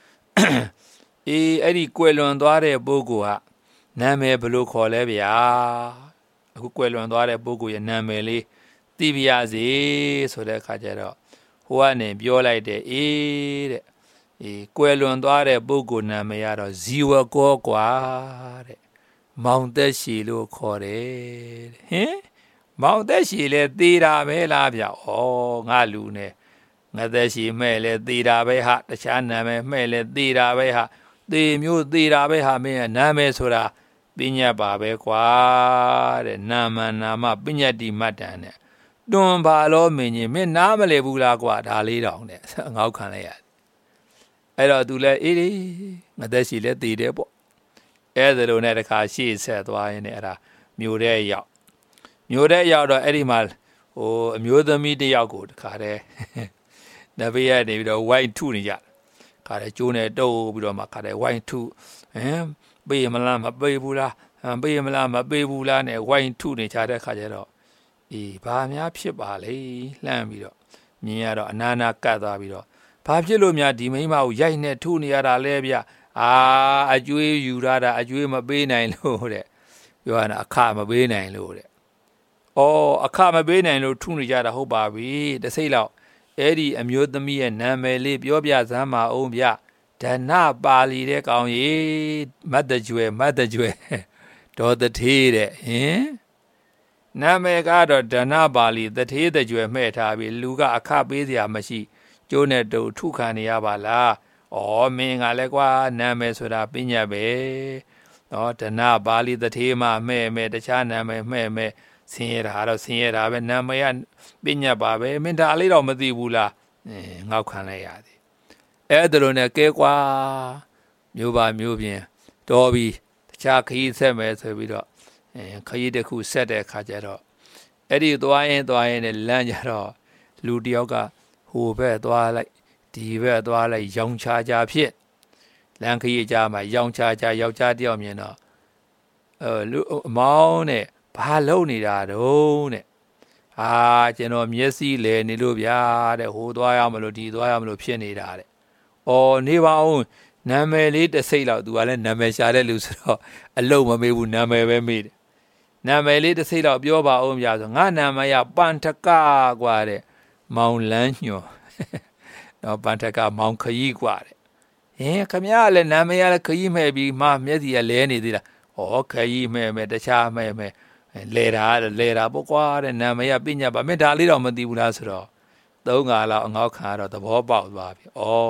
Speaker 1: အဲ့ဒီကွယ်လွန်သွားတဲ့ပုဂ္ဂိုလ်ကနာမည်ဘယ်လိုခေါ်လဲဗျာအခုကွယ်လွန်သွားတဲ့ပုဂ္ဂိုလ်ရဲ့နာမည်လေးသိပြရစီဆိုတဲ့အခါကျတော့ဟိုကနေပြောလိုက်တယ်တဲ့ကွယ်လွန်သွားတဲ့ပုဂ္ဂိုလ်နာမည်ကတော့ဇီဝကောကွာတဲ့မောင်သက်ရှည်လို့ခေါ်တယ်ဟင်မောင်သက်ရှည်လဲသေတာပဲလားဗျငါလူနဲ့ငါသက်ရှည်မဲ့လဲသေတာပဲဟာတခြားနာမည်မဲ့လဲသေတာပဲဟာသေမျိုးသေတာပဲဟာမင်းရဲ့နာမည်ဆိုတာပညာပါပဲကွာတဲ့နာမပညာတိမတ္တန်နဲ့တွန်ပါလို့မင်းကြီးမင်းနားမလဲဘူးလားကွာဒါလေးတောင်နဲ့ငေါက်ခံလိုက်ရအဲ့တော့သူလဲငါသက်ရှည်လဲသေတယ်ပေါ့အဲ့ဒါလိုနဲ့တခါရှေ့ဆက်သွားရင်အဲ့ဒါမြို့ထဲရောက်တော့အဲ့ဒီမှာအမျိုးသမီးတယောက်ကိုတခါတည်းနဘေးကနေပြီးတော့ဝိုင်းထုနေကြခါတည်းကျိုးနဲ့တုပ်ပြီးတော့မှခါတည်းဝိုင်းထုပေးမလားမပေးဘူးလားပေးမလားမပေးဘူးလားနဲ့ဝိုင်းထုနေကြတဲ့ခါကျတော့ဘာများဖြစ်ပါလေလှမ်းပြီးတော့မြင်ရတော့အနာကတ်သွားပြီးတော့ဘာဖြစ်လို့များဒီမိန်းမကိုရိုက်နဲ့ထုနေရတာလဲဗျအကျွေးယူရတာအကျွေးမပေးနိုင်လို့တဲ့ပြောရတာအခမပေးနိုင်လို့တဲ့အခမပေးနိုင်လို့ထုနေကြတာဟုတ်ပါပြီတစ်စိတ်လောက်အဲ့ဒီအမျိုးသမီးရဲ့နာမည်လေးပြောပြစမ်းပါအောင်ဗျဒဏပါဠိတဲ့ကောင်ကြီးမတ်တကြွယ်ဒေါ်တထေးတဲ့ဟင်နာမည်ကတော့ဒဏပါဠိတထေးတကြွယ်မှဲ့ထားပြီးလူကအခပေးစရာမရှိကျိုးနဲ့တူထုခံနေရပါလားမင်းကလည်းကွာနာမည်ဆိုတာပညာပဲဒဏပါဠိတထေးမှမှဲ့တခြားနာမည်မှဲ့ဆင်းရဲတာတော့ဆင်းရဲတာပဲနာမည်ကပညာပါပဲမင်းဒါလေးတော့မသိဘူးလားငေါက်ခံလိုက်ရသည်အဲ့ဒါလိုနဲ့ကဲကွာမျိုးပါမျိုးပြင်တော်ပြီတခြားခရီးဆက်မယ်ဆိုပြီးတော့ခရီးတစ်ခုဆက်တဲ့အခါကျတော့အဲ့ဒီသွားရင်နဲ့လမ်းကြတော့လူတယောက်ကဟိုဘက်သွားလိုက်ဒီဘက်သွားလိုက်ရောင်ချာဖြစ်လမ်းခရီးကြားမှာရောင်ချာယောက်ျားတယောက်မြင်တော့လူအမောင်းနဲ့ဘာလုပ်နေတာတုံးတဲ့ကျွန်တော်မျက်စိလဲနေလို့ဗျာတဲ့ဟိုသွားရမလို့ဒီသွားရမလို့ဖြစ်နေတာတဲ့နေပါအောင်နာမည်လေးတစ်စိတ်လောက်သူကလည်းနာမည်ရှာတဲ့လူဆိုတော့အလုံးမမေးဘူးနာမည်ပဲမေးတယ်နာမည်လေးတစ်စိတ်လောက်ပြောပါအောင်ဗျာဆိုငါနာမည်ကပန်ထကကွာတဲ့မောင်လန်းညောပန်ထကမောင်ခရီးကွာတဲ့ခမရလည်းနာမည်ကလည်းခရီးမဲ့ပြီးမှမျက်စိကလဲနေသေးလားခရီးမဲ့တခြားမဲ့လဲတာပေါ့ကွာတဲ့နာမည်ကပညာပါမင်းဒါလေးတော့မသိဘူးလားဆိုတော့3 ခါလောက်အငေါက်ခံတော့သဘောပေါက်သွားပြီ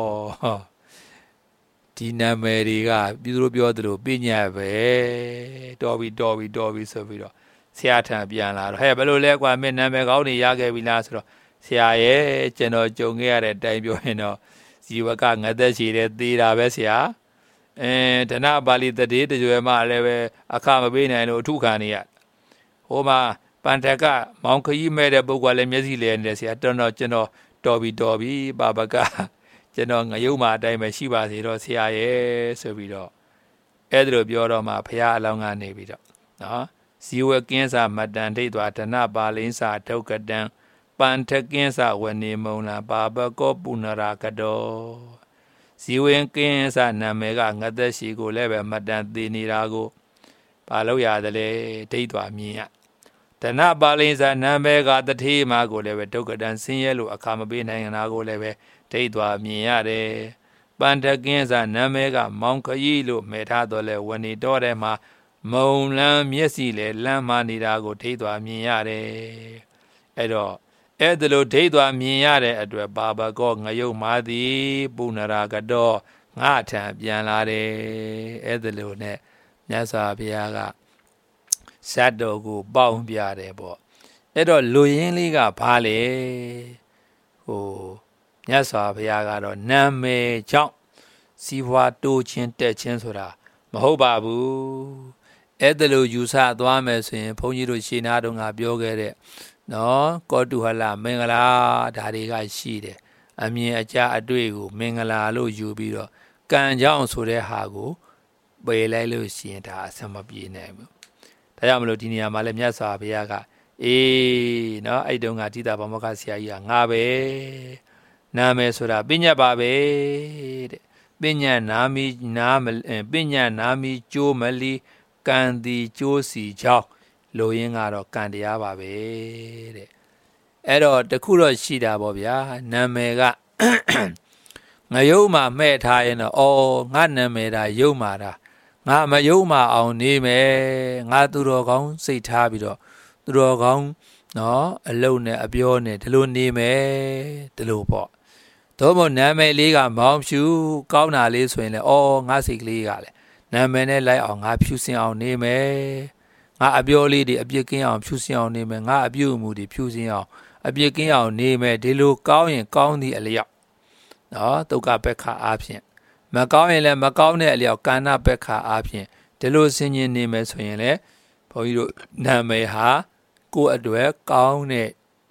Speaker 1: ဒီနာမည်တွေကပြည်သူပြောသလိုပညာပဲတော်ပြီဆိုပြီးတော့ဆရာထံပြန်လာတော့ဘယ်လိုလဲကွာမင်းနာမည်ကောင်းနေရခဲ့ပြီလားဆိုတော့ဆရာရဲ့ကျွန်တော်ကြုံခဲ့ရတဲ့အတိုင်းပြောရင်တော့ဇီဝကငသက်ရှိတဲ့သေးတာပဲဆရာဒနာပါဠိတတိတကြွယ်မှလည်းပဲအခမပေးနိုင်လို့အထုခံနေရဟိုမှာပန်ထက်ကမောင်ခကြီးမဲ့တဲ့ပုဂ္ဂိုလ်လည်းမျက်စိလဲနေတယ်ဆရာကျွန်တော်တော်ပြီပါပကကျွန်တော်ငရုံးမှာအတိုင်းပဲရှိပါစေတော့ဆရာရဲ့ဆိုပြီးတော့အဲ့ဒါလိုပြောတော့မှဘုရားအလောင်းကနေပြီးတော့နော်ဇီဝကင်းစာမတန်ထိတ်သွားဒနာပါလင်းစာဒုက္ကတံပန်ထကင်းစာဝနေမုံလာပါပကောပုဏရာကတော်ဇီဝင်ကင်းစာနာမည်ကငသက်ရှိကိုလည်းပဲမတန်သေးနေတာကိုဘာလို့ရတယ်လဲဒိတ်သွားမြင်ရဒနာပါလင်းစာနာမည်ကတထေးမှာကိုလည်းပဲဒုက္ကတံဆင်းရဲလို့အခါမပေးနိုင်တာကိုလည်းပဲဒိတ်သွားမြင်ရတယ်ပန်ထကင်းစာနာမည်ကမောင်ခကြီးလို့မဲ့ထားတော့လဲဝနေတော်ထဲမှာမုံလန်းမျက်စိလေလမ်းမနေတာကိုဒိတ်သွားမြင်ရတယ်အဲ့တော့အဲ့ဒါလိုဒိတ်သွားမြင်ရတဲ့အတွက်ပါပကောငရုတ်မာသည်ပုဏရာကတော်ငါထံပြန်လာတယ်အဲ့ဒါလိုနဲ့မြတ်စွာဘုရားကဇတ်တော်ကိုပေါင်းပြတယ်ပေါ့အဲ့တော့လူရင်းလေးကဘာလဲဟိုမြတ်စွာဘုရားကတော့နာမည်ကြောင့်စီးပွားတိုးခြင်းတက်ခြင်းဆိုတာမဟုတ်ပါဘူးအဲ့ဒါလိုယူဆသွားမယ်ဆိုရင်ဘုန်းကြီးတို့ရှင်းနာတုန်းကပြောခဲ့တဲ့နော်ကောတုဟလမင်္ဂလာဒါတွေကရှိတယ်အမြင်အကြအတွေ့ကိုမင်္ဂလာလို့ယူပြီးတော့ကံကြောင့်ဆိုတဲ့ဟာကိုပယ်လိုက်လို့ရှိရင်ဒါအဆင်မပြေနိုင်ဘူးဒါကြောင့်မလို့ဒီနေရာမှာလည်းမြတ်စွာဘုရားကနော်အဲ့တုန်းကတိတာဘောမကဆရာကြီးကငါပဲနာမည်ဆိုတာပညာပါပဲတဲ့ပညာနာမီပညာနာမီကျိုးမလီကံဒီကျိုးစီကြောင့်လိုရင်းကတော့ကံတရားပါပဲတဲ့အဲ့တော့တခုတော့ရှိတာပေါ့ဗျာနာမည်ကငရုံးမှာမှဲ့ထားရင်တော့ငါနာမည်ဒါရုံးမှာဒါငါမရုံးမှာအောင်နေမယ်ငါသူတော်ကောင်းစိတ်ထားပြီးတော့သူတော်ကောင်းနော်အလုံးနဲ့အပြောနဲ့ဒီလိုနေမယ်ဒီလိုပေါ့တော့မို့နာမည်လေးကမောင်ဖြူကောင်းတာလေးဆိုရင်လေငါစိတ်ကလေးကလေနာမည်နဲ့လိုက်အောင်ငါဖြူစင်အောင်နေမယ်ငါအပြောလေးတွေအပြစ်ကင်းအောင်ဖြူစင်အောင်နေမယ်ငါအပြုအမူတွေဖြူစင်အောင်အပြစ်ကင်းအောင်နေမယ်ဒီလိုကောင်းရင်ကောင်းသည့်အလျောက်နော်ဒုက္ခပက္ခအားဖြင့်မကောင်းရင်လည်းမကောင်းတဲ့အလျောက်ကာဏပက္ခအားဖြင့်ဒီလိုဆင်ញင်နေမယ်ဆိုရင်လည်းဘုန်းကြီးတို့နာမည်ဟာကိုယ့်အတွက်ကောင်းတဲ့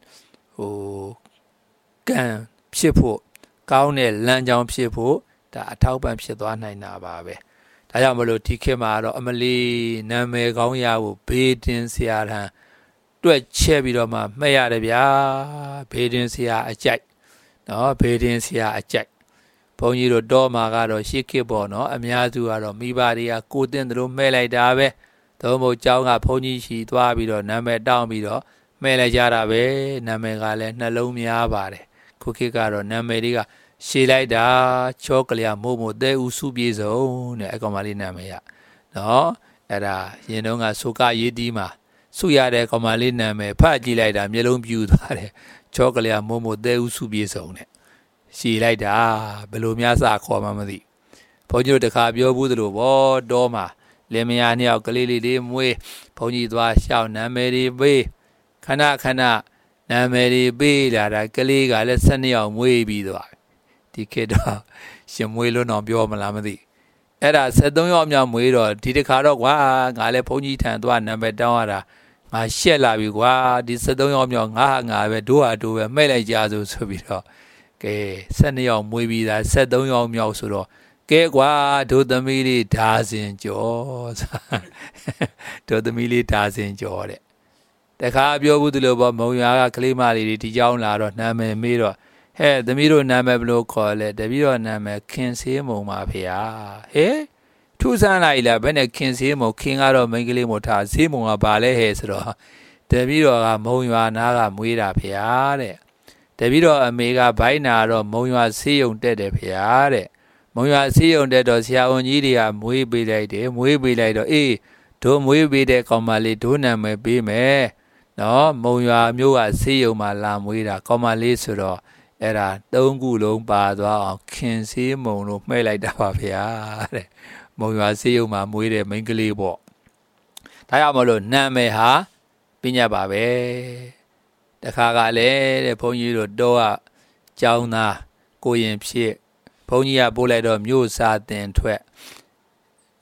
Speaker 1: ကံဖြစ်ဖို့ကောင်းတဲ့လမ်းကြောင်းဖြစ်ဖို့ဒါအထောက်ပံ့ဖြစ်သွားနိုင်တာပါပဲဒါကြောင့်မလို့ဒီခေတ်မှာတော့အမလီနာမည်ကောင်းရဖို့ဘေးတင်ဆရာထံတွက်ချက်ပြီးတော့မှမှတ်ရတယ်ဗျာဘေးတင်ဆရာအကြိုက်နော်ဘေးတင်ဆရာအကြိုက်ဘုန်းကြီးတို့တော့မှာကတော့ရှေ့ခေတ်ပေါ့နော်အများစုကတော့မိဘတွေကကိုတင်တယ်လို့မှဲလိုက်တာပဲသို့မဟုတ်ကျောင်းကဘုန်းကြီးရှိသွားပြီးတော့နာမည်တောင်းပြီးတော့မှဲလိုက်ကြတာပဲနာမည်ကလည်းနှလုံးများပါတယ်ခုခေတ်ကတော့နာမည်တွေကရှေ့လိုက်တာချောကလျာမို့မို့တဲဦးစုပြေဆုံးတဲ့အကောင်မလေးနာမည်ရနော်အဲ့ဒါရင်တော့ကဆိုကရေးတီးမှာစုရတဲ့ကောင်မလေးနာမည်ဖတ်ကြည့်လိုက်တာမျက်လုံးပြူသွားတယ်ချောကလျာမို့မို့တဲဦးစုပြေဆုံးတဲ့ရှေ့လိုက်တာဘယ်လိုများစခေါ်မှမသိဘုန်းကြီးတို့တခါပြောဘူးသလိုဘောတော့မှာလင်မယားနှစ်ယောက်ကလေးလေးတွေမွေးဘုန်းကြီးသွားရှောက်နာမည်တွေပေးခဏနာမည်တွေပေးလာတာကလေးကလည်း12ယောက်မွေးပြီးသွားဒီခေတ်တော့ရှင်မွေးလို့တော့ပြောမလားမသိအဲ့ဒါ73ယောက်မြောက်မွေးတော့ဒီတခါတော့ကွာငါလည်းဘုန်းကြီးထံသွားနာမည်တောင်းရတာငါရှက်လာပြီကွာဒီ73ယောက်မြောက်ငါပဲတို့ဟာတို့ပဲမှဲ့လိုက်ကြဆိုပြီးတော့ကဲ12ယောက်မွေးပြီးသား73ယောက်မြောက်ဆိုတော့ကဲကွာတို့သမီးလေးဓာစင်ကျော်တို့သမီးလေးဓာစင်ကျော်တဲ့တခါပြောဘူးသူလိုပေါ့မုံရွာကကလေးမလေးတွေဒီကြောင်းလာတော့နာမည်မေးတော့ဟဲ့သမီးတို့နာမည်ဘယ်လိုခေါ်လဲတပည့်တော်နာမည်ခင်ဆေးမုံပါဖေဟာဟဲ့ထူးဆန်းလိုက်လားဘယ်နဲ့ခင်ဆေးမုံခင်ကတော့မိန်းကလေးမို့ထားဆေးမုံကဘာလဲဟဲ့ဆိုတော့တပည့်တော်ကမုံရွာနားကမွေးတာဖေဟာတဲ့တပည့်တော်အမေကဘိုင်းနာတော့မုံရွာဆေးရုံတက်တယ်ဖေဟာတဲ့မုံရွာဆေးရုံတက်တော့ဆရာဝန်ကြီးတွေကမွေးပေးလိုက်တယ်မွေးပေးလိုက်တော့တို့မွေးပေးတဲ့ကောင်မလေးတို့နာမည်ပေးမယ်နော်မုံရွာမျိုးကဆေးရုံမှာလာမွေးတာကောင်မလေးဆိုတော့အဲ့ဒါ3ခုလုံးပါသွားအောင်ခင်ဆေးမုံလို့မှဲ့လိုက်တာပါဗျာတဲ့မုံရွာဆေးရုံမှာမွေးတဲ့မိန်းကလေးပေါ့ဒါကြောင့်မလို့နာမည်ဟာပညာပါပဲတခါကလည်းတဲ့ဘုန်းကြီးတို့တော့ကျောင်းသားကိုရင်ဖြစ်ဘုန်းကြီးကပို့လိုက်တော့မြို့စာတင်ထွက်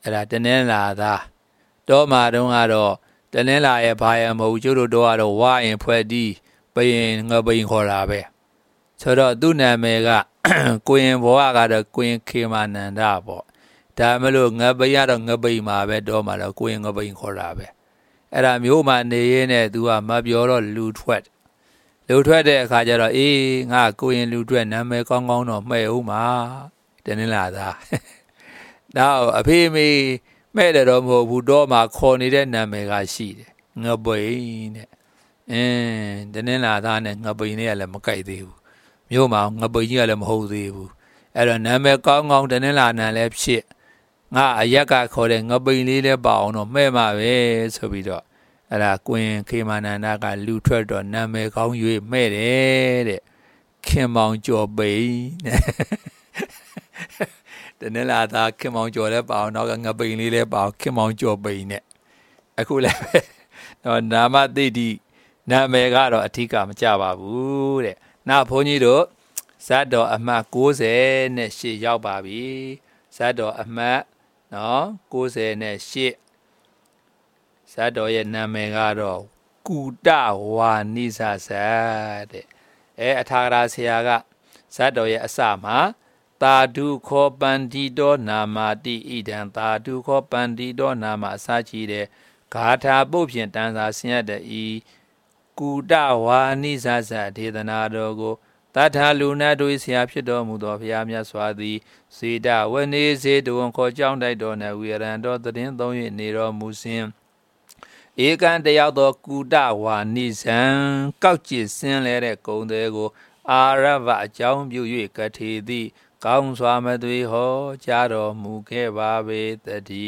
Speaker 1: era tenela da do ma don't ado tenela ye baya mo judo do ado wa in pwedi bayin ngabayin khola be so do du namega Queen boa da Queen Kimananda bo Damalo ngabaya do ngabayin ma be do ma do Queen ngabayin khola be era မျိုးမှာနေရင်းနဲ့ तू ကမပြောတော့လူထွက်တဲ့အခါကျတော့အေးငါကိုရင်လူထွက်နာမည်ကောင်းကောင်းတော့မှဲ့ဦးမှာတနင်္လာသားနောက်အဖေမေမဲ့တယ်တော့မဟုတ်ဘူးတော့မှခေါ်နေတဲ့နာမည်ကရှိတယ်ငပိန်တဲ့တနင်္လာသားနဲ့ငပိန်နဲ့ကလည်းမကိုက်သေးဘူးမြို့မှာငပိန်ကြီးကလည်းမဟုတ်သေးဘူးအဲ့တော့နာမည်ကောင်းကောင်းတနင်္လာနံလည်းဖြစ်ငါအရက်ကခေါ်တဲ့ငပိန်လေးလည်းပါအောင်တော့မှဲ့မှာပဲဆိုပြီးတော့အဲ့ဒါကွင်ခေမာနန္ဒကလူထွက်တော့နာမည်ကောင်း၍မဲ့တယ်တဲ့ခင်မောင်ကျော်ပိန်တနင်္လာသားခင်မောင်ကျော်လည်းပါအောင်တော့ငပိန်လေးလည်းပါအောင်ခင်မောင်ကျော်ပိန်နဲ့အခုလည်းပဲတော့နာမသိတိနာမည်ကတော့အထီးကမကြပါဘူးတဲ့နောက်ဘုန်းကြီးတို့ဇတ်တော်အမှတ်90နဲ့8ရောက်ပါပြီဇတ်တော်အမှတ်နော်90နဲ့8ဇတ်တော်ရဲ့နာမည်ကတော့ကုတဝါနိသဇတ်တဲ့အထာဂရဆရာကဇတ်တော်ရဲ့အစမှာသာဓုခောပန္တိတောနာမတိဣဒံသာဓုခောပန္တိတောနာမအစရှိတဲ့ဂါထာပုတ်ဖြင့်တန်စာဆင်းရဲတဲ့ဤကုတဝါနိသဇတ်ဒေသနာတော်ကိုတထာလူနတ်တို့ဆရာဖြစ်တော်မူသောဘုရားမြတ်စွာသည်စေတဝနေစေတဝန်ခေါ်ကြောင်းတိုက်တော်၌ဝေရန်တော်တည်င်းသုံး၍နေတော်မူစဉ်ဧကံတယောက်သောကုတဝါနိဇံကောက်ကျစ်ဆင်းလဲတဲ့ဂုံသေးကိုအာရဗအကြောင်းပြု၍ကထေသည်ကောင်းစွာမသွေဟောကြားတော်မူခဲ့ပါပေတ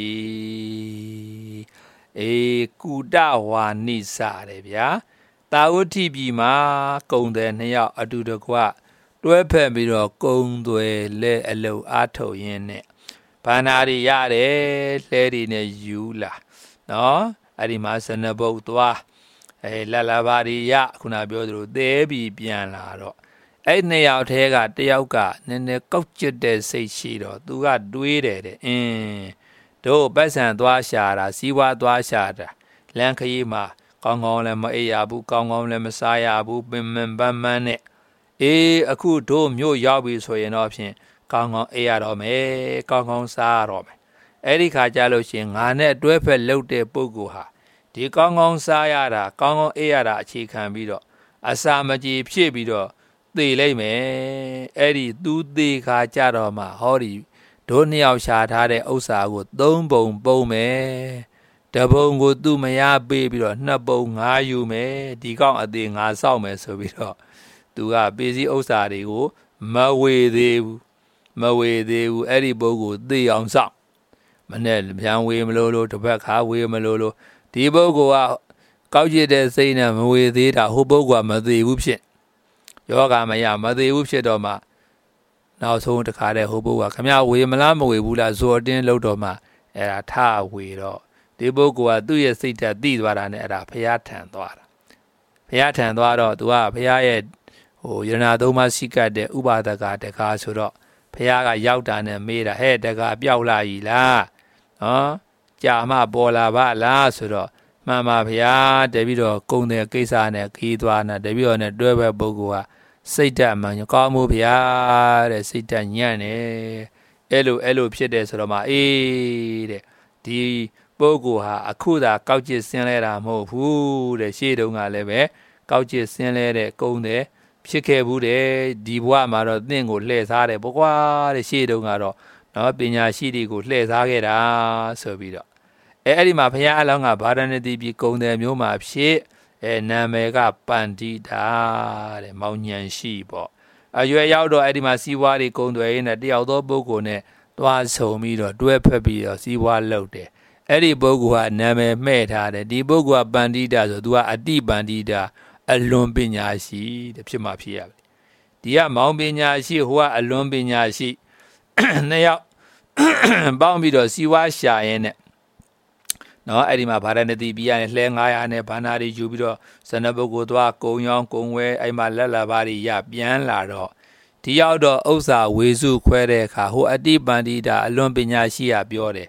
Speaker 1: ည်းကုတဝါနိဇတယ်ဗျာတာဝတိပြည်မှာဂုံသေးနှစ်ယောက်အတူတကွတွဲဖက်ပြီးတော့ဂုံသွဲလဲအလုံအားထုတ်ရင်းနဲ့ဘာနာရီရတယ်လှဲတွေနဲ့ယူလာနော်အဲ့ဒီမှာစနဘုတ်သွားလလဘာရီယခုနပြောသလိုသဲပြီးပြန်လာတော့အဲ့နှစ်ယောက်ထဲကတယောက်ကနည်းနည်းကောက်ကျစ်တဲ့စိတ်ရှိတော့သူကတွေးတယ်တဲ့တို့ပတ်စံသွားရှာတာစီးပွားသွားရှာတာလမ်းခရီးမှာကောင်းကောင်းလည်းမအေးရဘူးကောင်းကောင်းလည်းမစားရဘူးပင်ပန်းပန်းနဲ့အခုတို့မြို့ရောက်ပြီဆိုရင်တော့ဖြင့်ကောင်းကောင်းအေးရတော့မယ်ကောင်းကောင်းစားရတော့မယ်အဲ့ဒီခါကြလို့ရှိရင်ငါနဲ့တွဲဖက်လှုပ်တဲ့ပုဂ္ဂိုလ်ဟာဒီကောင်းကောင်းစားရတာကောင်းကောင်းအေးရတာအခြေခံပြီးတော့အစာမကြေဖြစ်ပြီးတော့သေလိုက်မယ်အဲ့ဒီသူသေခါကြတော့မှဟောဒီတို့နှစ်ယောက်ရှာထားတဲ့ဥစ္စာကို3ပုံပုံမယ်တပုံကိုသူ့မရပေးပြီးတော့2ပုံ5ယူမယ်ဒီကောင်းအသေး5ဆောက်မယ်ဆိုပြီးတော့သူကပေးစည်းဥစ္စာတွေကိုမဝေသေးဘူးအဲ့ဒီပုဂ္ဂိုလ်သေအောင်ဆောက်မနဲ့ပြန်ဝေမလို့တစ်ပတ်ခါဝေမလို့ဒီပုဂ္ဂိုလ်ကကောက်ကျစ်တဲ့စိတ်နဲ့မဝေသေးတာဟိုပုဂ္ဂိုလ်ကမသေးဘူးဖြစ်ယောဂမရမသေးဘူးဖြစ်တော့မှနောက်ဆုံးတစ်ခါတည်းဟိုပုဂ္ဂိုလ်ကခမဝေမလားမဝေဘူးလားဇော်တင်းလို့တော့မှအဲ့ဒါထဝေတော့ဒီပုဂ္ဂိုလ်ကသူ့ရဲ့စိတ်ဓာတ်သိသွားတာနဲ့အဲ့ဒါဘုရားထံသွားတာဘုရားထံသွားတော့သူကဘုရားရဲ့ယရဏသုံးပါးရှိကတ်တဲ့ဥပါဒကတကားဆိုတော့ဘုရားကရောက်တာနဲ့မေးတာဟဲ့တကားပျောက်လာပြီလားနော်ကြာမှပေါ်လာပါလားဆိုတော့မှန်ပါဗျာတပြီးတော့ကုံတဲ့ကိစ္စနဲ့ခီးသွားတာတပြီးတော့နဲ့တွဲဘက်ပုဂ္ဂိုလ်ကစိတ်ဓာတ်မှန်ကောင်းမှုဗျာတဲ့စိတ်ဓာတ်ညံ့နေအဲ့လိုဖြစ်တယ်ဆိုတော့မှတဲ့ဒီပုဂ္ဂိုလ်ဟာအခုသာကောက်ကျစ်ဆင်းလဲတာမဟုတ်ဘူးတဲ့ရှေ့တုန်းကလည်းပဲကောက်ကျစ်ဆင်းလဲတဲ့ကုံတဲ့ဖြစ်ခဲ့ဘူးတဲ့ဒီဘဝမှာတော့သင်ကိုလှည့်စားတယ်ပေါ့ကွာတဲ့ရှေ့တုန်းကတော့နော်ပညာရှိတွေကိုလှည့်စားခဲ့တာဆိုပြီးတော့အဲ့ဒီမှာဘုရားအလောင်းကဗာရဏသီပြည်ကုံတယ်မျိုးမှာဖြစ်နာမည်ကပန္တိတာတဲ့မောင်ညံရှိပေါ့အရွယ်ရောက်တော့အဲ့ဒီမှာစီးပွားတွေကုံတယ်ရင်းနဲ့တယောက်သောပုဂ္ဂိုလ်နဲ့တွားဆုံပြီးတော့တွဲဖက်ပြီးတော့စီးပွားလုပ်တယ်အဲ့ဒီပုဂ္ဂိုလ်ကနာမည်မှဲ့ထားတယ်ဒီပုဂ္ဂိုလ်ကပန္တိတာဆိုသူကအတိပန္တိတာအလွန်ပညာရှိတဲ့ဖြစ်မှဖြစ်ရပြီဒီကမောင်ပညာရှိဟိုကအလွန်ပညာရှိနှစ်ယောက်ပေါင်းပြီးတော့စီဝါရှာရင်နဲ့နော်အဲ့ဒီမှာဗာရဏသီပြည်ကနေလှဲ900နဲ့ဘာနာတွေယူပြီးတော့ဇနပုဂ္ဂိုလ်သွားကုံရောင်းကုံဝဲအဲ့မှာလက်လာပါတွေရပြန်လာတော့ဒီရောက်တော့ဥစ္စာဝေစုခွဲတဲ့အခါဟိုအတိပန္တိတာအလွန်ပညာရှိရပြောတယ်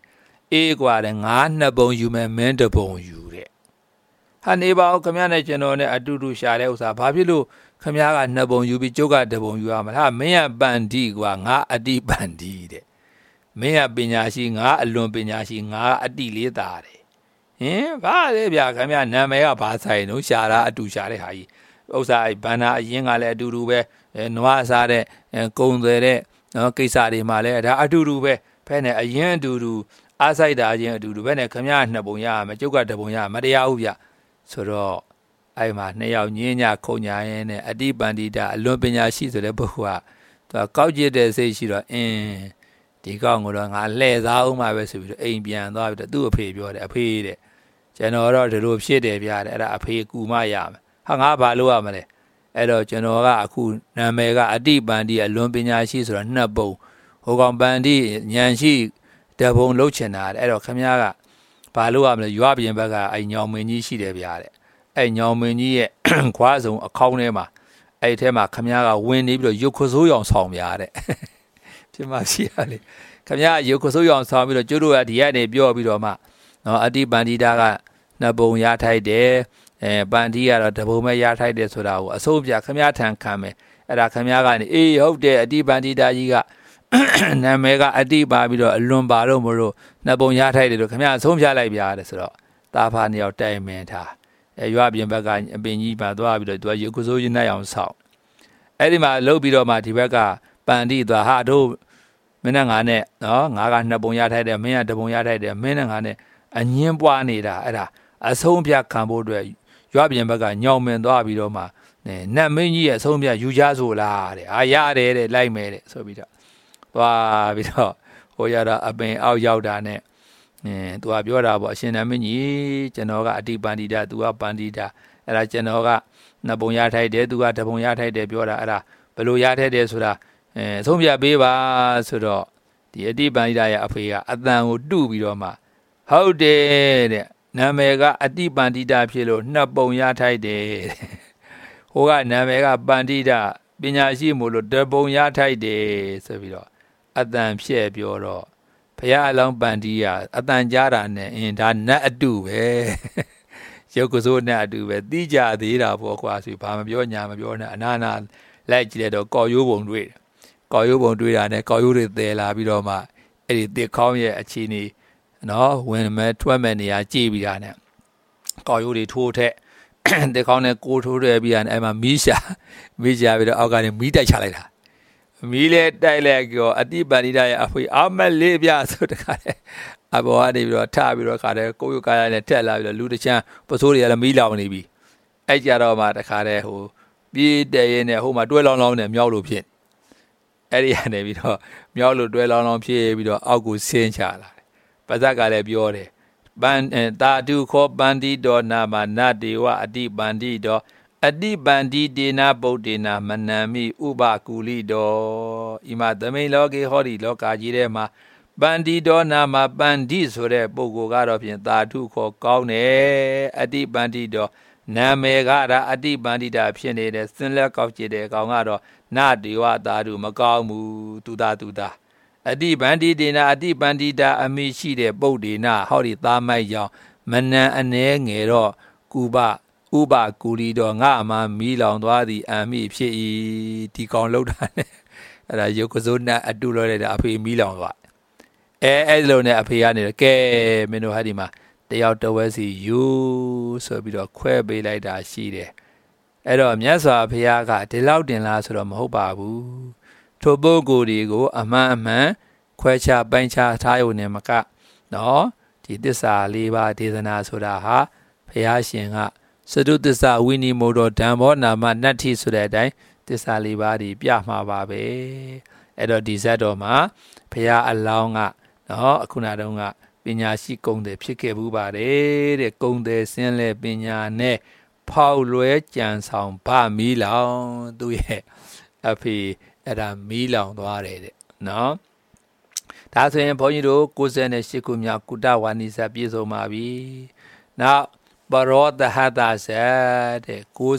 Speaker 1: အေးกว่าတဲ့ငါနှစ်ပုံယူမယ်မင်းတစ်ပုံယူတဲ့ဟာနေပါဦးခမရနဲ့ကျွန်တော်နဲ့အတူတူရှာတဲ့ဥစ္စာဘာဖြစ်လို့ခမရကနှစ်ပုံယူပြီးကျုပ်ကတစ်ပုံယူရမှာဟာမင်းကပန်တိกว่าငါအတိပန်တိတဲ့မင်းကပညာရှိငါအလွန်ပညာရှိငါအတိလေးတာတဲ့ဟင်ဘာလဲဗျာခမရနာမည်ကဘာဆိုင်လို့ရှာတာအတူရှာတဲ့ဟာကြီးဥစ္စာဘန္နာအရင်ကလည်းအတူတူပဲနွားစားတဲ့ကုံတွေတဲ့နော်ကိစ္စတွေမှာလည်းဒါအတူတူပဲဖဲနဲ့အရင်အတူတူအားဆိုင်တာချင်းအတူတူပဲနဲ့ခမရနှစ်ပုံရမယ်ကျုပ်ကတစ်ပုံရမတရားဘူးဗျဆိုတော့အဲ့မှာနှစ်ယောက်ညင်းညခုံညာရင်နဲ့အတိပန္တိတာအလွန်ပညာရှိဆိုတဲ့ပုဂ္ဂိုလ်ကသူကကောက်ကျစ်တဲ့စိတ်ရှိတော့ဒီကောင်ကတော့ငါလှည့်စားအောင်မှာပဲဆိုပြီးတော့အိမ်ပြန်သွားပြီးတော့သူ့အဖေပြောတယ်အဖေတဲ့ကျွန်တော်တော့ဒီလိုဖြစ်တယ်ဗျာတဲ့အဲ့ဒါအဖေကူမရမယ်ဟာငါဘာလို့ရမလဲအဲ့တော့ကျွန်တော်ကအခုနာမည်ကအတိပန္တိအလွန်ပညာရှိဆိုတော့နှစ်ပုံဟိုကောင်ပန္တိဉာဏ်ရှိတပုံလှုပ်ချင်တာတဲ့အဲ့တော့ခမည်းကဘာလို့ရမလဲရွာပြင်ဘက်ကအဲ့ညောင်မင်းကြီးရှိတယ်ဗျာတဲ့အဲ့ညောင်မင်းကြီးရဲ့ခွားစုံအခေါင်းထဲမှာအဲ့ထဲမှာခမည်းကဝင်နေပြီးတော့ရုပ်ခစိုးရောင်ဆောင်ပြတဲ့ဖြစ်မှရှိရလေခမည်းကရုပ်ခစိုးရောင်ဆောင်ပြီးတော့ကျွတ်တို့ကဒီကနေပြောပြီးတော့မှနော်အတိပန္တိတာကနှစ်ပုံရထိုက်တယ်ပန္တိကတော့တပုံမဲ့ရထိုက်တယ်ဆိုတာကိုအစိုးပြခမည်းထံခံမယ်အဲ့ဒါခမည်းကနေအေးဟုတ်တယ်အတိပန္တိတာကြီးကနာမည်ကအတိပါပြီးတော့အလွန်ပါတော့မလို့နှစ်ပုံရထိုက်တယ်လို့ခမည်းအဆုံးဖြတ်လိုက်ပြရတယ်ဆိုတော့တာဖာနှစ်ယောက်တိုင်မင်ထားရွာပြင်ဘက်ကအပင်ကြီးပါသွားပြီးတော့သူကရုပ်ကစိုးရင်းနိုင်အောင်ဆောက်အဲ့ဒီမှာလှုပ်ပြီးတော့မှဒီဘက်ကပန္တိသွားဟာတို့မင်းနဲ့ငါနဲ့နော်ငါကနှစ်ပုံရထိုက်တယ်မင်းကတစ်ပုံရထိုက်တယ်မင်းနဲ့ငါနဲ့အငင်းပွားနေတာအဲ့ဒါအဆုံးဖြတ်ခံဖို့အတွက်ရွာပြင်ဘက်ကညောင်မင်သွားပြီးတော့မှနတ်မင်းကြီးရဲ့အဆုံးဖြတ်ယူကြဆိုလားတဲ့အာရတယ်တဲ့လိုက်မယ်တဲ့ဆိုပြီးတော့သွားပြီးတော့ဟိုရတာအပင်အောက်ရောက်တာနဲ့သူကပြောတာပေါ့အရှင်နတ်မင်းကြီးကျွန်တော်ကအတိပန္တိတာသူကပန္တိတာအဲ့ဒါကျွန်တော်ကနှစ်ပုံရထိုက်တယ်သူကတစ်ပုံရထိုက်တယ်ပြောတာအဲ့ဒါဘယ်လိုရထိုက်တယ်ဆိုတာဆုံးဖြတ်ပေးပါဆိုတော့ဒီအတိပန္တိတာရဲ့အဖေကအတန်ကိုတုပြီးတော့မှဟုတ်တယ်တဲ့နာမည်ကအတိပန္တိတာဖြစ်လို့နှစ်ပုံရထိုက်တယ်ဟိုကနာမည်ကပန္တိတာပညာရှိမို့လို့တစ်ပုံရထိုက်တယ်ဆိုပြီးတော့အတန်ဖြည့်ပြောတော့ဘုရားအလောင်းပန္တိယအတန်ကြားတာနဲ့ဒါနတ်အတူပဲရုပ်ကစိုးနဲ့အတူပဲသိကြသေးတာပေါ့ကွာဆိုဘာမပြောညာမပြောနဲ့အနာနာလိုက်ကြည့်တော့ကော်ရိုးပုံတွေ့တယ်ကော်ရိုးပုံတွေ့တာနဲ့ကော်ရိုးတွေသယ်လာပြီးတော့မှအဲ့ဒီတစ်ခေါင်းရဲ့အခြေအနေနော်ဝင်မဲ့ထွက်မဲ့နေရာကြည့်ပြီးတာနဲ့ကော်ရိုးတွေထိုးထက်တစ်ခေါင်းနဲ့ကိုထိုးတယ်ပြီးတာနဲ့အဲ့မှာမီးရှာပြီးတော့အောက်ကနေမီးတိုက်ချလိုက်တာမီးလဲတိုက်လိုက်ကြောအတိပန္တိတာရဲ့အဖေအမလေးပြဆိုတခါလေအဘောကနေပြီးတော့ထပြီးတော့ခါတဲ့ကိုယုကာရနဲ့တက်လာပြီးတော့လူတချမ်းပစိုးတွေကလည်းမီးလောင်နေပြီအဲ့ကြတော့မှတခါတဲ့ဟိုပြေးတဲ့ရင်နဲ့ဟိုမှာတွဲလောင်းလောင်းနဲ့မြောက်လို့ဖြစ်အဲ့ဒီကနေပြီးတော့မြောက်လို့တွဲလောင်းလောင်းဖြစ်ပြီးတော့အောက်ကိုဆင်းချလာတယ်ပါဇက်ကလည်းပြောတယ်ပန်တာတုခောပန္တိတော်နာမနတေဝအတိပန္တိတော်အတိပန္တိတေနာပုတ်တေနာမနံမိဥပကူလိတော်ဤမှာသမိန်လောကေဟောဒီလောကာကြီးထဲမှာပန္တိတော်နာမပန္တိဆိုတဲ့ပုဂ္ဂိုလ်ကတော့ဖြင့်သာဓုခေါ်ကောင်းတယ်အတိပန္တိတော်နာမည်ကဒါအတိပန္တိတာဖြစ်နေတဲ့စင်လက်ကောက်ကြည့်တဲ့ကောင်ကတော့နတေဝသာဓုမကောင်းဘူးသူသာအတိပန္တိတေနာအတိပန္တိတာအမိရှိတဲ့ပုတ်တေနာဟောဒီသားမိုက်ကြောင့်မနံအ ਨੇ ငယ်တော့ကုပဥပကူလီတော်ငါအမှမီးလောင်သွားသည်အမိဖြစ်၏ဒီကောင်လောက်တာနဲ့အဲ့ဒါရုပ်ကစိုးနဲ့အတူလို့တဲ့အဖေမီးလောင်သွားအဲ့လိုနဲ့အဖေကနေကဲမင်းတို့ဟာဒီမှာတယောက်တဝက်စီယူဆိုပြီးတော့ခွဲပေးလိုက်တာရှိတယ်အဲ့တော့မြတ်စွာဘုရားကဒီလောက်တင်လားဆိုတော့မဟုတ်ပါဘူးထိုပုဂ္ဂိုလ်တွေကိုအမှန်ခွဲခြားပိုင်းခြားထားရုံနဲ့မကနော်ဒီသစ္စာ၄ပါးဒေသနာဆိုတာဟာဘုရားရှင်ကစတုသစ္စာဝိနိမောဓဓမ္မောနာမနတ္ထိဆိုတဲ့အတိုင်းသစ္စာ၄ပါးဒီပြမှာပါပဲအဲ့တော့ဒီဇတ်တော်မှာဘုရားအလောင်းကနော်အခုနတုန်းကပညာရှိကုံတယ်ဖြစ်ခဲ့ဘူးပါတယ်တဲ့ကုံတယ်ဆင်းလဲပညာနဲ့ဖောက်လွဲကြံဆောင်ဗမီးလောင်သူရဲ့အဖေအဲ့ဒါမီးလောင်သွားတယ်တဲ့နော်ဒါဆိုရင်ဘုန်းကြီးတို့98ခုမြောက်ကုတဝါနိဇပြည့်စုံပါပြီနောက်ပရောတဟတဇတ်တဲ့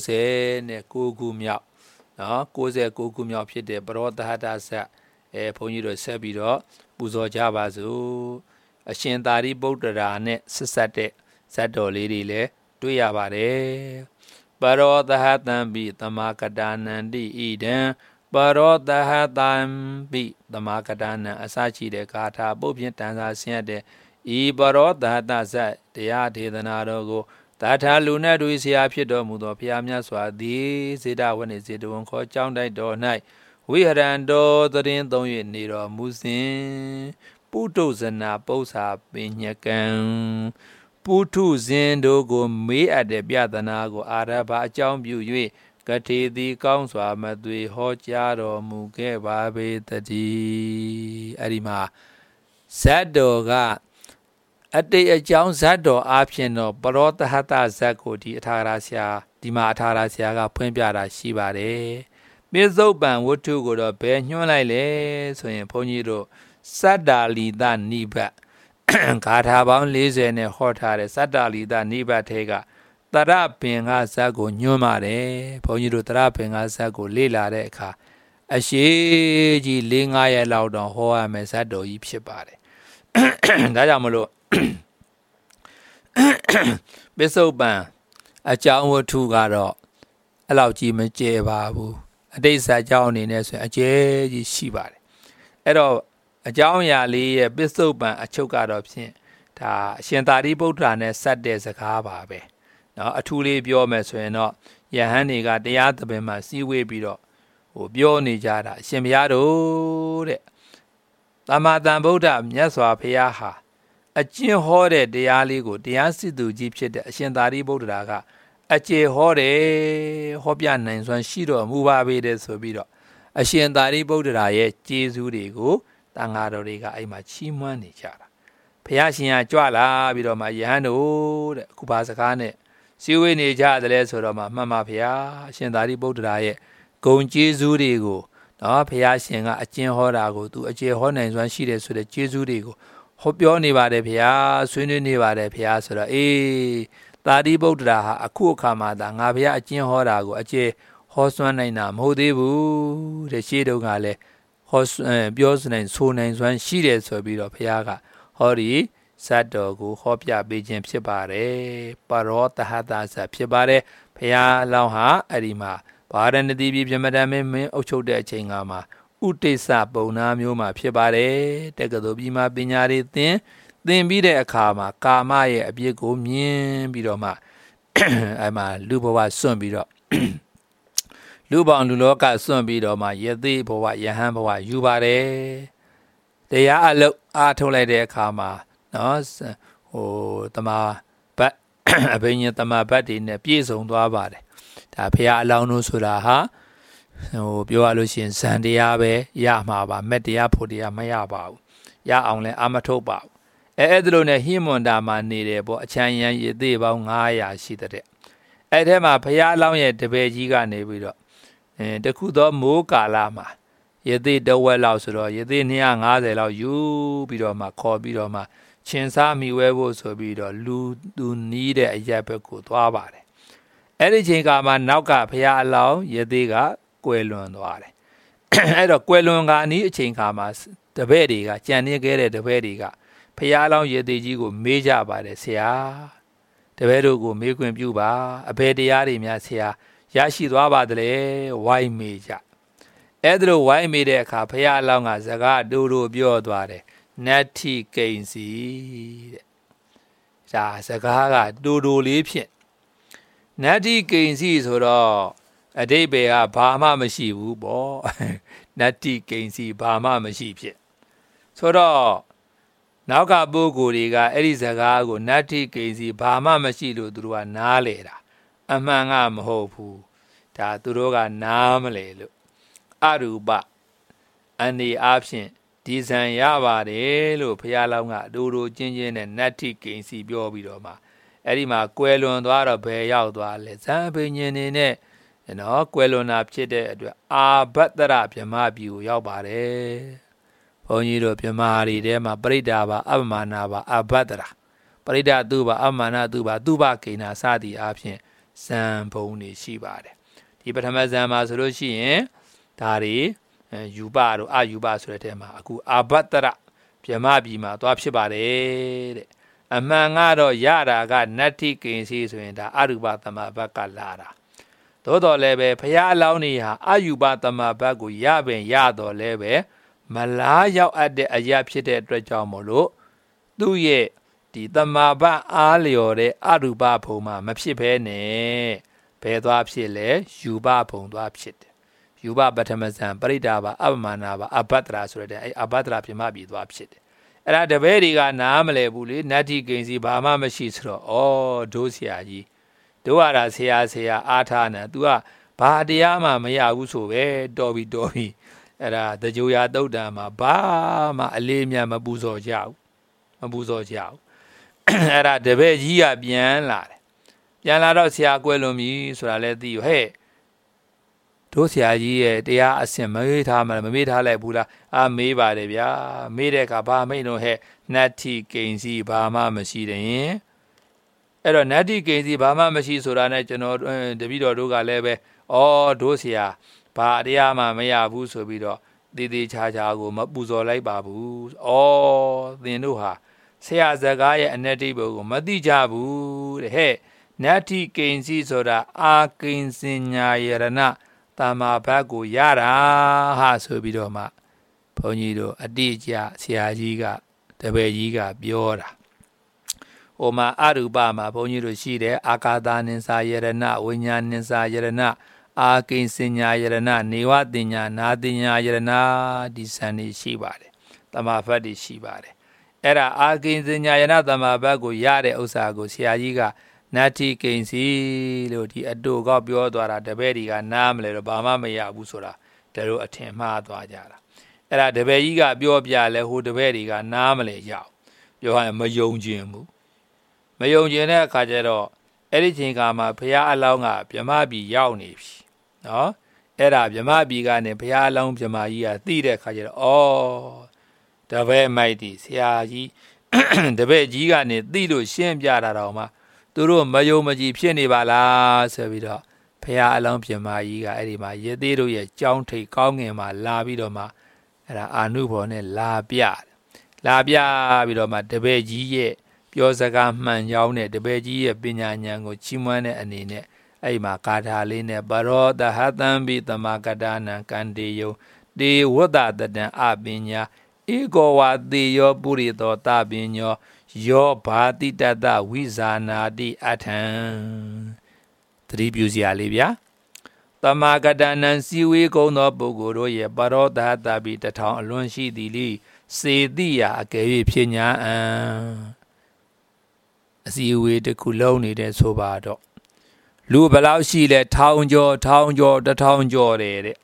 Speaker 1: 99ခုမြောက်နော်99ခုမြောက်ဖြစ်တဲ့ပရောတဟတဇတ်ဘုန်းကြီးတို့ဆက်ပြီးတော့ပူဇော်ကြပါစို့အရှင်သာရိပုတ္တရာနဲ့ဆက်ဆက်တဲ့ဇတ်တော်လေးတွေလည်းတွေ့ရပါတယ်ပရောသဟတံပိသမာကတာနန္တိဣဒံပရောသဟတံပိသမာကတာနံအစရှိတဲ့ဂါထာပုတ်ဖြင့်တန်စာဆင်းရတဲ့ဤပရောသဟတဇတ်တရားဒေသနာတော်ကိုသာထာလူနတ်တို့ဆရာဖြစ်တော်မူသောဘုရားမြတ်စွာသည်စေတဝနေစေတဝန်ခေါ်ကြောင်းတိုက်တော်၌ဝိဟရန္တောသရင်သုံး၍နေတော်မူစဉ်ပုထုဇနာပု္ပ္ပာပင်ညကံပုထုဇဉ်တို့ကိုမေးအပ်တဲ့ပြဒနာကိုအာရဘအကြောင်းပြု၍ကတိသည်ကောင်းစွာမသွေဟောကြားတော်မူခဲ့ပါပေတည်းအဲ့ဒီမှာဇတ်တော်ကအတိတ်အကြောင်းဇတ်တော်အားဖြင့်တော့ပရောတဟတဇတ်ကိုဒီအထာရဆရာဒီမှာအထာရဆရာကဖွင့်ပြတာရှိပါတယ်ပိစုပန်ဝတ္ထုကိုတော့ဘယ်ညွှန်းလိုက်လဲဆိုရင်ဘုန်းကြီးတို့စတ္တာလီတနိဗ္ဗတ်ဂါထာပေါင်း40နဲ့ဟောထားတဲ့စတ္တာလီတနိဗ္ဗတ်ထဲကတရပင်ကဇတ်ကိုညွှန်းပါတယ်ဘုန်းကြီးတို့တရပင်ကဇတ်ကိုလေ့လာတဲ့အခါအရှိကြီး4-5ရက်လောက်တော့ဟောရမယ်ဇတ်တော်ကြီးဖြစ်ပါတယ်ဒါကြောင့်မလို့ပိစုပန်အကြောင်းဝတ္ထုကတော့အဲ့လောက်ကြီးမကျဲပါဘူးအတိတ်ဇာတ်ကြောင်းအနေနဲ့ဆိုရင်အကျဲကြီးရှိပါတယ်အဲ့တော့အကြောင်းအရာလေးရဲ့ပိစုပန်အချုပ်ကတော့ဖြင့်ဒါအရှင်သာရိပုတ္တရာနဲ့ဆက်တဲ့စကားပါပဲเนาะအထူးလေးပြောမယ်ဆိုရင်တော့ယဟန်တွေကတရားသဘင်မှာစီးဝေးပြီးတော့ပြောနေကြတာအရှင်ဘုရားတို့တဲ့သမ္မာသမ္ဗုဒ္ဓမြတ်စွာဘုရားဟာအကျင့်ဟောတဲ့တရားလေးကိုတရားစစ်သူကြီးဖြစ်တဲ့အရှင်သာရိပုတ္တရာကအကျေဟောတယ်ဟောပြနိုင်စွမ်းရှိတော်မူပါပေတဲ့ဆိုပြီးတော့အရှင်သာရိပုတ္တရာရဲ့ကျေးဇူးတွေကိုတန်ဃာတော်တွေကအဲ့မှာချီးမွမ်းနေကြတာဘုရားရှင်ကကြွလာပြီးတော့မှယဟန်တို့တဲ့အခုဘာစကားနဲ့စီဝေးနေကြတယ်လဲဆိုတော့မှမှန်ပါဘုရားအရှင်သာရိပုတ္တရာရဲ့ဂုဏ်ကျေးဇူးတွေကိုနော်ဘုရားရှင်ကအကျင့်ဟောတာကိုသူအကျေဟောနိုင်စွမ်းရှိတယ်ဆိုတဲ့ကျေးဇူးတွေကိုဟောပြောနေပါတယ်ဘုရားဆွေးနွေးနေပါတယ်ဘုရားဆိုတော့သာရိပုတ္တရာဟာအခုအခါမှာဒါငါဘုရားအကျင့်ဟောတာကိုအကျေဟောစွမ်းနိုင်တာမဟုတ်သေးဘူးတဲ့ရှေးတုန်းကလည်းဟောပြောနိုင်ဆိုနိုင်စွမ်းရှိတယ်ဆိုပြီးတော့ဘုရားကဟောဒီဇတ်တော်ကိုဟောပြပေးခြင်းဖြစ်ပါတယ်ပရောတဟတဇတ်ဖြစ်ပါတယ်ဘုရားအလောင်းဟာအဲ့ဒီမှာဗာရဏသီပြည်ပြမတမင်းအုပ်ချုပ်တဲ့အချိန်ကမှာဥတိစ္စပုံနာမျိုးမှာဖြစ်ပါတယ်တက္ကသိုလ်ပြည်မှာပညာတွေသင်ပြီးတဲ့အခါမှာကာမရဲ့အပြစ်ကိုမြင်ပြီးတော့မှအဲ့မှာလူဘဝစွန့်ပြီးတော့လူပေါင်းလူလောကစွန့်ပြီးတော့မှယသိဘဝယဟန်ဘဝယူပါတယ်တရားအလုပ်အားထုတ်လိုက်တဲ့အခါမှာနော်တမဘတ်အဘိညာဉ်တမဘတ်တွေနဲ့ပြည့်စုံသွားပါတယ်ဒါဘုရားအလောင်းတို့ဆိုတာဟာပြောရလို့ရှိရင်ဇန်တရားပဲရမှာပါမက်တရားဖို့တရားမရပါဘူးရအောင်လဲအာမထုတ်ပါဘူးအဲ့ဒါလို့နဲ့ဟိမွန်တာမှာနေတယ်ပေါ့အချမ်းရန်ရသေးပေါင်း900ရှိတဲ့အဲ့ထဲမှာဘုရားအလောင်းရဲ့တပည့်ကြီးကနေပြီးတော့တခုသောမိုးကာလမှာရသေးတဝက်လောက်ဆိုတော့ရသေး250လောက်ယူပြီးတော့မှခေါ်ပြီးတော့မှချင်းစားမိဝဲဖို့ဆိုပြီးတော့လူသူနီးတဲ့အရက်ဘက်ကိုသွားပါတယ်အဲ့ဒီချိန်ကမှနောက်ကဘုရားအလောင်းရသေးကကွယ်လွန်သွားတယ်အဲ့တော့ကွယ်လွန်ကအနီးအချိန်ခါမှာတပည့်တွေကကြံနေခဲ့တဲ့တပည့်တွေကဘုရားအလောင်းရသေးကြီးကိုမေးကြပါတယ်ဆရာတပည့်တို့ကိုမေးခွင့်ပြုပါအဘယ်တရားတွေများဆရာရရှိသွားပါသလဲဝိုင်းမေးကြအဲ့ဒါလိုဝိုင်းမေးတဲ့အခါဘုရားအလောင်းကစကားတူတူပြောသွားတယ်နတ္ထိကိဉ္စီတဲ့ဒါစကားကတူတူလေးဖြင့်နတ္ထိကိဉ္စီဆိုတော့အဓိပ္ပာယ်ကဘာမှမရှိဘူးပေါ့နတ္ထိကိဉ္စီဘာမှမရှိဖြစ်ဆိုတော့နောက်ကပုဂ္ဂိုလ်တွေကအဲ့ဒီစကားကိုနတ္ထိကိဉ္စီဘာမှမရှိလို့သူတို့ကနားလေတာအမှန်ကမဟုတ်ဘူးဒါသူတို့ကနားမလဲလို့အရူပအနေအားဖြင့်ဒီဇံရပါတယ်လို့ဘုရားလောင်းကအတူတူချင်းချင်းနဲ့နတ္ထိကိဉ္စီပြောပြီးတော့မှအဲ့ဒီမှာကွယ်လွန်သွားတော့ဘယ်ရောက်သွားလဲဇံဘိညာဉ်နေနဲ့နော်ကွယ်လွန်တာဖြစ်တဲ့အတွက်အာဘတ္တရဗြဟ္မပြည်ကိုရောက်ပါတယ်ဘုန်းကြီးတို့ဗြဟ္မာတွေထဲမှာပရိဒါဘာအပမာနာဘာအာဘတ္တရာပရိဒါသူဘာအမာနာသူဘာသူဘကိဏစသည်အားဖြင့်ဇံဘုံတွေရှိပါတယ်ဒီပထမဇံမှာဆိုလို့ရှိရင်ဒါတွေယူပတို့အယူပဆိုတဲ့ထဲမှာအခုအာဘတ္တရဗ Pyama Bima, Dwapshibare, among other Yara got Nati Kinsi in the Arubatama Baka Lara. Todo lebe, Paya Launia, Ayubatama Bagu Yabe Yado lebe, Malaya at the Ayapshite Drajamolo, do ye, the Tamaba Aliore, Aruba Poma, Mapshipene, Pedwapsile, Yuba Pondwapshit. Yuba Batamazan, Paridaba, Abamanaba, Abatra, Abatra Pimabi Dwapshit. And at the very Namale Bully, Nati Gainsi Bama Machistro, oh, Dosiaji. Duara Sea Atana, Dua, Padiama Maya Uso, Dobby, era the Joya Dodama, Bama, Alemia Mabuzo Jiao, era the Vegia bien la. Yanado Sia Guelomi, so I let you, hey. Dosiaji, they are a similar Mamita Lebula, a Meba Devia, Medeka Bamino, he, Nati Gainsi Bama Machine. Ero Nati Gainsi Bama Machi Surana, the video Duga Lebe, or Dosia, Padiama Maya Buso Bido, Didi Chachago, Mabuzo like Babus, or the Nuha. Say as the guy and Natibo, Madijabu, he, Nati Gainsi Soda, Akinsinya Yerana. Tama Bago Yara Hasubidoma Ponido Adija Siajiga Tebejiga Biora Oma Arubama Ponido Shide Akada Ninsa Yerena Winyan Ninsa Yerena Akin Sinya Yerena Niwadinya Nadinya Yerena Disani Shibare Tama Fadi Shibare Era Akin Sinya Yerena Tama Bago Yare Osago Siajiga Nati Gainsi, Lodi Ado Gobio Dora, the Bediga, Namle, Bama Maya Busura, Tero Atema Dwajara. Era the Bediga Biobia, who the Bediga, Namle Yao. Johan Mayon Jimu. Mayon Jene Kajero, anything Gama, Pia Alonga, Piamabi Yaunish. No? Era Piamabi Gane, Pia Long Piamaya, Thede Kajero, oh, the very mighty, Siaji, the Bejiga, Dido, Shem Yara. Duro Mayo Maji Pieni Bala, Servido, Pea Along Piamaiga, Edima, Yedido, ye Jaunty Kong in my labidoma, and Anubone Labia. Labia, Vidoma, the Beji, Piosaga Man Yaune, the Beji, Binyango, Chimane, and Ine, Aima Cataline, Baro, the Hatan beat the Macadana, Candio, the Woda, the Abinya, Ego what the your burrito tabino. Your party dada wizana di atan. Tribus Yalivia. The Magadanan Siwi go no Bogoro ye baro da be the town alone she dili. Say dia gave Pina Siwi the Kuloni de Sobado. Lubalau she let town jaw, the town jaw.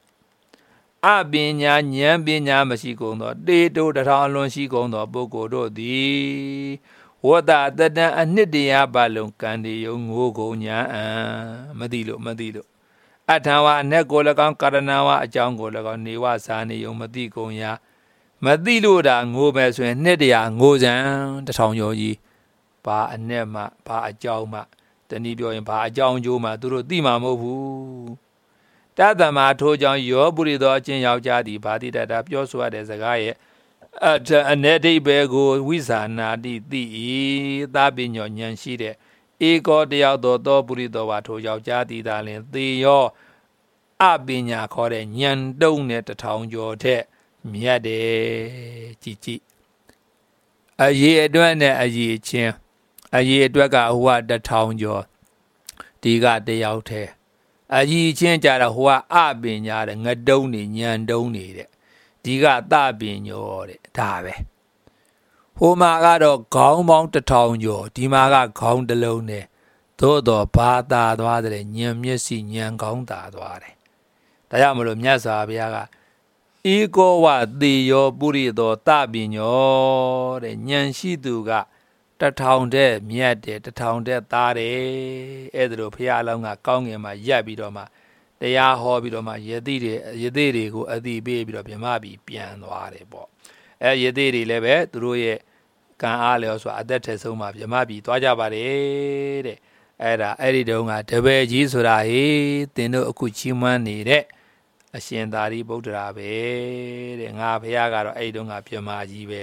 Speaker 1: Abinya Binya Masigono, they do the town alone she go no Bogoro di. What that the Nidia Balloon candy young Wogonia, Madilo. Atawa Negolagan Karanawa, Jangolagan Niwa Sani, young Madigonia. Madilo da Ngobes when Nidia Ngozan, the town yoji. Pa a Nema, Pa a Jauma, the Nidio and Pa a Jong Juma, Duro Dima Mobu. Tadama told John your burrito chin yao jadi party that up your swat as a guy at a netty bego wizana di dabin your yan shide. Ego the outdoor burrito wato yao jadi darling the yo abinya called a yan don't net the town your te miade chichi. A year doing a year chin. A year dwaga what the town your diga the out here. A ye change at a hoa abin yard and a doni yan donate. Diga dabin your tabe. Homagado gong mount the town your, Dimaga gong the lone. Todo pata dware, nyam yesi yan gong da dware. Diamolo Miasa Biaga. Ego what the your burrito dabin your, and yan she duga. The town there, Miade, the town there, Tare, Edro Pialonga, Kongema, Yabidoma, the Yahobidoma, Yediri, who a the baby of Yamabi, Pianoare bo. Yediri leve, Druye, Can Alios, Adete Soma, Yamabi, Twajabare, Era Eridonga, Tebe Jisura, Tino Kuchimani, a Shendari Bodrabe, and Apiaga, Edonga, Piamaji,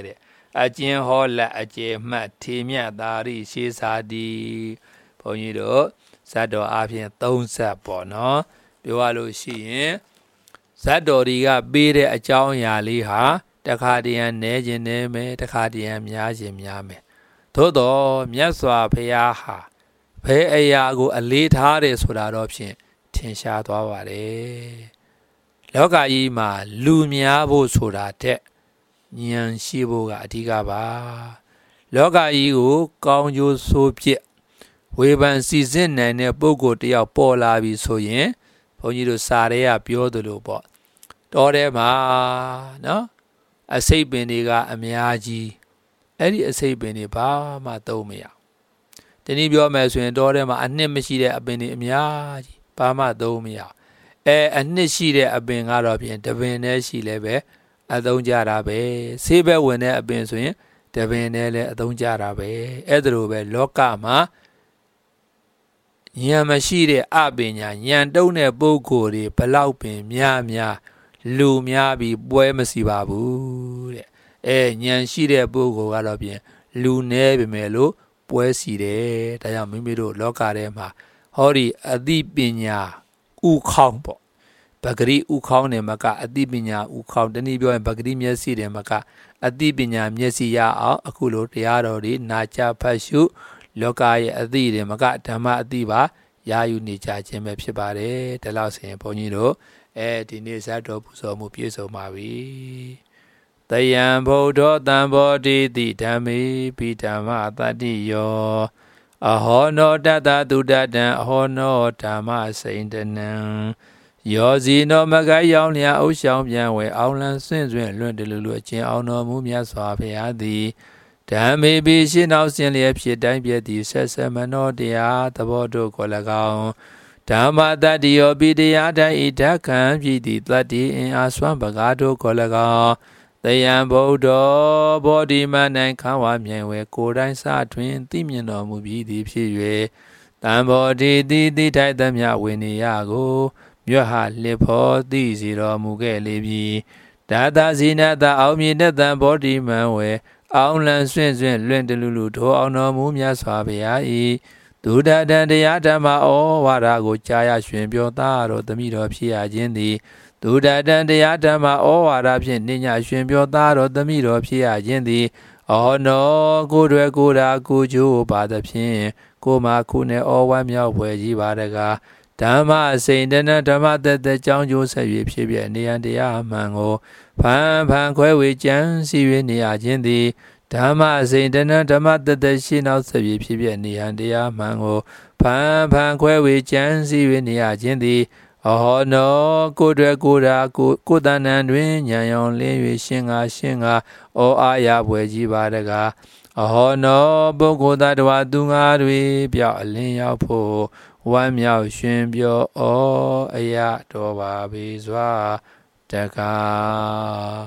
Speaker 1: အကျဉ်ဟောလက်အကျေမှတ်ထေမြတ်သာရိရှေးစာတိဘုန်းကြီးတို့ဇတ်တော်အပြင်3ဇတ်ပေါ့နော်ပြောရလို့ရှိရင်ဇတ်တော်တွေကပေးတဲ့အကြောင်းအရာလေးဟာတခါတည်းရန်နဲခြင်းနဲမယ်တခါတည်းရန်များခြင်းများမယ်သို့တော့မြတ်စွာဘုရားဟာဘယ်အရာကိုအလေးထားတယ်ဆိုတာတော့ဖြင့်ထင်ရှားသွားပါတယ်လောကကြီးမှာလူများဖို့ဆိုတာတဲ့ဉာဏ်ရှိဖို့ကအဓိကပါလောကကြီးကိုကောင်းကျိုးဆိုးဖြစ်ဝေဖန်စီစစ်နိုင်တဲ့ပုဂ္ဂိုလ်တယောက်ပေါ်လာပြီဆိုရင်ဘုန်းကြီးတို့စာထဲကပြောသလိုပေါ့တောထဲမှာနော်အစိတ်ပင်တွေကအများကြီးအဲ့ဒီအစိတ်ပင်တွေဘာမှသုံးမရတနည်းပြောမယ်ဆိုရင်တောထဲမှာအနှစ်မရှိတဲ့အပင်တွေအများကြီးဘာမှသုံးမရအနှစ်ရှိတဲ့အပင်ကတော့ဖြင့်တပင်နဲ့ရှိလဲပဲအသုံးကြတာပဲဆေးဘက်ဝင်တဲ့အပင်ဆိုရင်တပင်နဲ့လည်းအသုံးကြတာပဲအဲ့ဒါလိုပဲလောကမှာဉာဏ်မရှိတဲ့အပညာဉာဏ်တုံးတဲ့ပုဂ္ဂိုလ်တွေဘလောက်ပင်များလူများပြီးပွဲမစီပါဘူးတဲ့ဉာဏ်ရှိတဲ့ပုဂ္ဂိုလ်ကတော့ဖြင့်လူနည်းပေမဲ့လို့ပွဲစီတယ်ဒါကြောင့်မိမိတို့လောကထဲမှာဟောဒီအသိပညာဥခေါင်းပေါ့ပဂရိဥခေါင်းနဲ့မကအသိပညာဥခေါင်းတနည်းပြောရင်ပဂရိမျက်စိတယ်မကအသိပညာမျက်စိရအောင်အခုလိုတရားတော်တွေနာကြားဖတ်ရှုလောကရဲ့အသိတယ်မကဓမ္မအသိပါရာယူနေကြခြင်းပဲဖြစ်ပါတယ်ဒါလို့ဆိုရင်ဘုန်းကြီးတို့ဒီနေ့ဇတ်တော်ပူဇော်မှုပြည့်စုံပါပြီတယံဗုဒ္ဓတံဘောဓိတိဓမ္မေပိဓမ္မတတ္တိယောအဟောနောတတသုတတံအဟောနောဓမ္မစိန်တနံယောဇီနောမကယောင်လျာအုပ်ဆောင်ပြန်ဝဲအောင်လန်းဆွင့်ဆွင့်လွင့်တလူလူအချင်းအောင်တော်မူမြတ်စွာဘုရားသည်ဓမ္မေပိရှင်းနောက်ဆင်းလျက်ဖြစ်တိုင်းပြည့်သည်ဆက်ဆက်မနောတရားသဘောတို့ကို၎င်းဓမ္မတတ္တိယောပိတရားတိုင်းဤဓက္ခံဖြစ်သည့်တတ္တိအင်အားစွမ်းပကားတို့ကို၎င်းတယံဗုဒ္ဓဘောဓိမ၌ခံဝမြိုင်ဝဲကိုယ်တိုင်းစတွင်သိမြင်တော်မူပြီးသည်ဖြစ်၍တံဘောဓိတိတိထိုက်သမျှဝိနည်းကိုမြတ်ဟာလစ်ဖို့သိစီတော်မူခဲ့လေပြီဒါသဇိနတအောင်မြင်တဲ့တံဘောဓိမံဝဲအောင်လန်းဆွင့်ဆွင့်လွင့်တလူလူထိုအောင်တော်မူမြတ်စွာဘုရား၏ဒုဒတံတရားဓမ္မဩဝါဒကိုကြားရရှင်ပြောသားတော်သမိတော်ဖြစ်ရခြင်းသည်ဒုဒတံတရားဓမ္မဩဝါဒဖြင့်နိညာရှင်ပြောသားတော်သမိတော်ဖြစ်ရခြင်းသည်အောနောကိုယ်တွေကိုယ်ရာကိုကျိုးပါသဖြင့်ကိုမခုနဲ့ဩဝမ်းမြောက်ဖွယ်ကြီးပါတကားဓမ္မစိန်တနဓမ္မတသက်ကြောင်းကျိုးဆက်၍ဖြစ်ပြနေရန်တရားအမှန်ကိုဖန်ခွဲဝေကြံစီ၍နေရခြင်းသည်ဓမ္မစိန်တနဓမ္မတသက်ရှိနောက်ဆက်၍ဖြစ်ပြနေရန်တရားမှန်ကိုဖန်ခွဲဝေကြံစီ၍နေရခြင်းသည်အဟောနောကိုယ်တွေကိုယ်ရာကိုယ်တဏ္ဍတွင်ဉာဏ်ရောင်လင်း၍ရှင်းငါဩအာရဘွယ်ကြီးပါတကားအဟောနောပုဂ္ဂိုလ်သားတော်သူငါတွေပြောက်အလင်းရောက်ဖို့ဝမ်းမြောက်ရှင်ပြောအရာတော်ပါပေစွာတကား